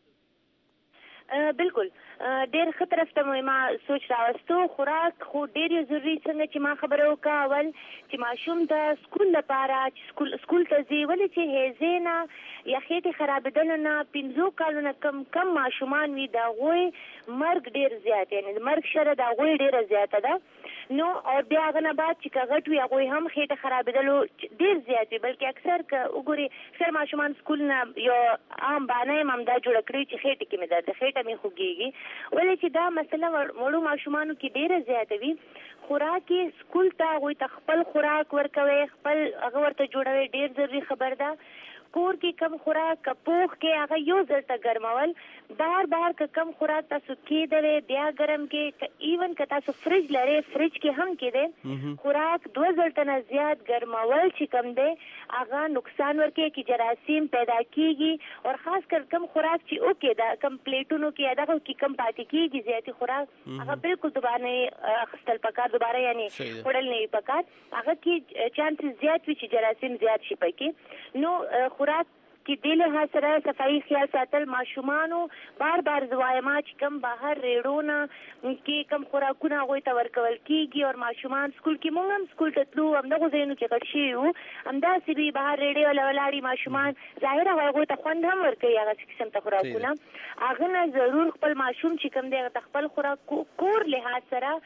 ده بالکل ډېر ښه طرف ته ما سوچ راوستو خوراک خو ډېر یې ضروري څنګه چې ما خبره وکړه اول چې ماشوم ته سکول لپاره چې سکول سکول ته ځي ولې چې هیزې نه یا خېټې خرابېدلو نه پنځو کالو نه کم کم ماشومان وي د هغوی مرګ ډېر زیات یعنې د مرګ شره د هغوی ډېره زیاته ده نو او بیا هغه نه بعد چې که غټ وي هغوی هم خېټه خرابېدلو ډېر زیات وي بلکې اکثر که وګورې اکثر ماشومان سکول نه یو عام بانه یې همدا جوړه کړې چې خېټې کې مې درد ده خېټه مې خوږېږي ولې چې دا مسله وړو ماشومانو کې ډېره زیاته وي خوراک یې سکول ته هغوی ته خپل خوراک ورکوئ خپل هغه ورته جوړوئ ډېر ضروري خبر ده کور کې کم خوراک که پوخ کې هغه یو ځل ته ګرمول بار بار که کم خوراک تاسو کېدلی بیا ګرم کې ایون که تاسو فریج لرئ فریج کې هم کېدی خوراک دوه ځل ته نه زیات ګرمول چې کم دی هغه نقصان ورکوي چې جراثیم پیدا کېږي او خاص کر کم خوراک چې اوکې ده کم پلیټونو کې یا دغه کې کم پاتې کېږي زیاتې خوراک هغه بالکل دوباره نه اخیستل پکار دوباره یعنې خوړل نه وي پکار هغه کې چانسز زیات وي چې جراثیم زیات شي پکې نو خوراک کې دې لحاظ سره صفایي خیال ساتل ماشومانو بار بار زوایم چې کم بهر ریډو نه کې کم خوراکونه هغوی ته ورکول کېږي او ماشومان سکول کې مونږ هم سکول ته تلو همدغو ځایونو کې غټ شوي وو همداسې وي بهر ریډې والا ولاړي ماشومان ظاهره هغوی ته خوند هم ورکوي هغه قسم ته خوراکونه هغه نه ضرور خپل ماشوم چې کوم دی هغه ته خپل خوراک کور لحاظ سره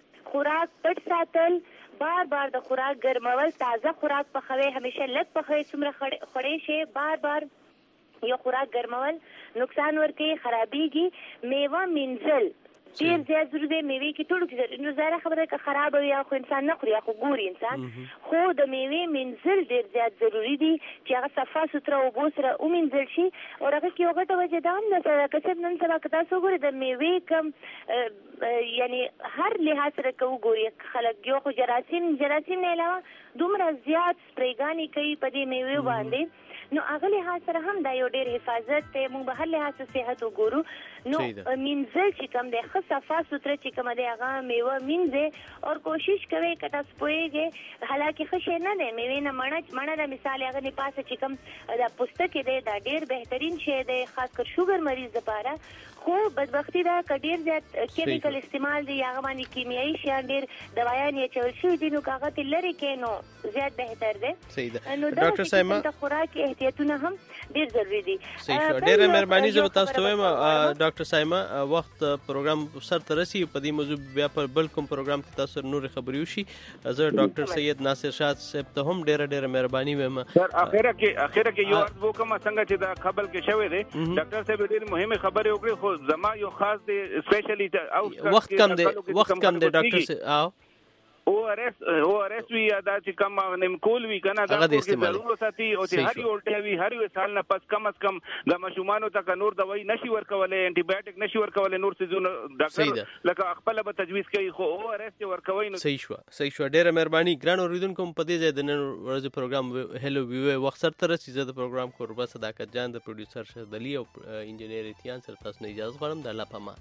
خوراک پټ ساتل بار بار د خوراک ګرمول تازه خوراک پخوي همیشه لږ پخوي څومره خوړې شي بار بار یو خوراک ګرمول نقصان ورکوي خرابېږي میوه مینځل ډېر زیات ضروري دی میوې کې ټولو کې ضروري نو ظاهره خبره ده که خرابه وي یا خو انسان نه خوري یا خو ګوري انسان خو د میوې مینځل ډېر زیات ضروري دي چې هغه صفا سوتره اوبو سره ومینځل شي او هغه کې یو غټه وجه دا هم ده که صرف نن سبا که تاسو وګورئ د میوې کم یعنې هر لحاظ سره که وګورئ خلک یو خو جراثیم جراثیم نه علاوه دومره زیات سپریګانې کوي په دې میوې باندې نو هغه لحاظ سره هم دا یو ډېر حفاظت دی موږ به هر لحاظ سره صحت وګورو نو مینځل چې کوم دی ښه صفا سوتره چې کومه دی هغه میوه مینځئ او کوشش کوئ که تاسو پوهېږئ حالانکې ښه شی نه دی میوې نه مڼه مڼه ده مثال هغه نه پاسه چې کوم دا پوستکی دی دا ډېر بهترین شی دی خاص کر شوګر مریض دپاره خو بدبختي ده که ډېر زیات کیمیکل استعمال دی هغه باندې کیمیایي شیان ډېر دوایان یې اچول شوي دي نو که هغه ترې لرې کړئ نو زیات بهتر دی. صحیح ده. نو ډاکټر صاحب د خوراک احتیاطونه هم ډیر ضروری دي. صحیح شو. ډیره مهرباني زه تاسو ته وایم ډاکټر صاحب وخت پروګرام سر ته رسی په دې موضوع بیا پر بل کوم پروګرام کې تاسو نور خبري وشي. زه ډاکټر سید ناصر شاه صاحب ته هم ډیره ډیره مهرباني وایم. سر اخره کې اخره کې یو ارز وکم څنګه چې دا خبر کې شوی دی ډاکټر صاحب ډیر مهمه خبره وکړي خو زما یو خاص دی سپیشلی وخت کم دی وخت کم دی ډاکټر صاحب او ار اس او ار اس وی دا چې کوم نمکول وی کنه دا کې ضرورت ساتي او چې هر یو الټه وی هر یو سال نه پس کم از کم د مشومانو ته نور دوايي نشي ورکولې انټي بایوټیک نشي ورکولې نور سيزونه ډاکټر لکه خپل به تجویز کوي خو او ار اس ورکوي نو صحیح شو صحیح شو. ډیره مهرباني ګران اوریدونکو په دې ځای د نن ورځې پروګرام هلو وی وخت سره تر سیزه د پروګرام کوربه صداقت جان د پروډوسر شهدلی او انجنیر اتیان سره تاسو نه اجازه غواړم د الله پامان.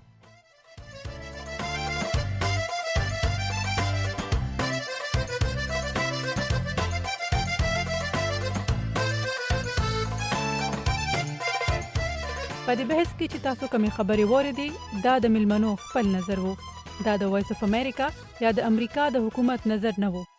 په دې بحث کې چې تاسو کومې خبرې واورېدې دا د ملمنو خپل نظر وو. دا د وایس اف امریکا یا د امریکا د حکومت نظر نه وو.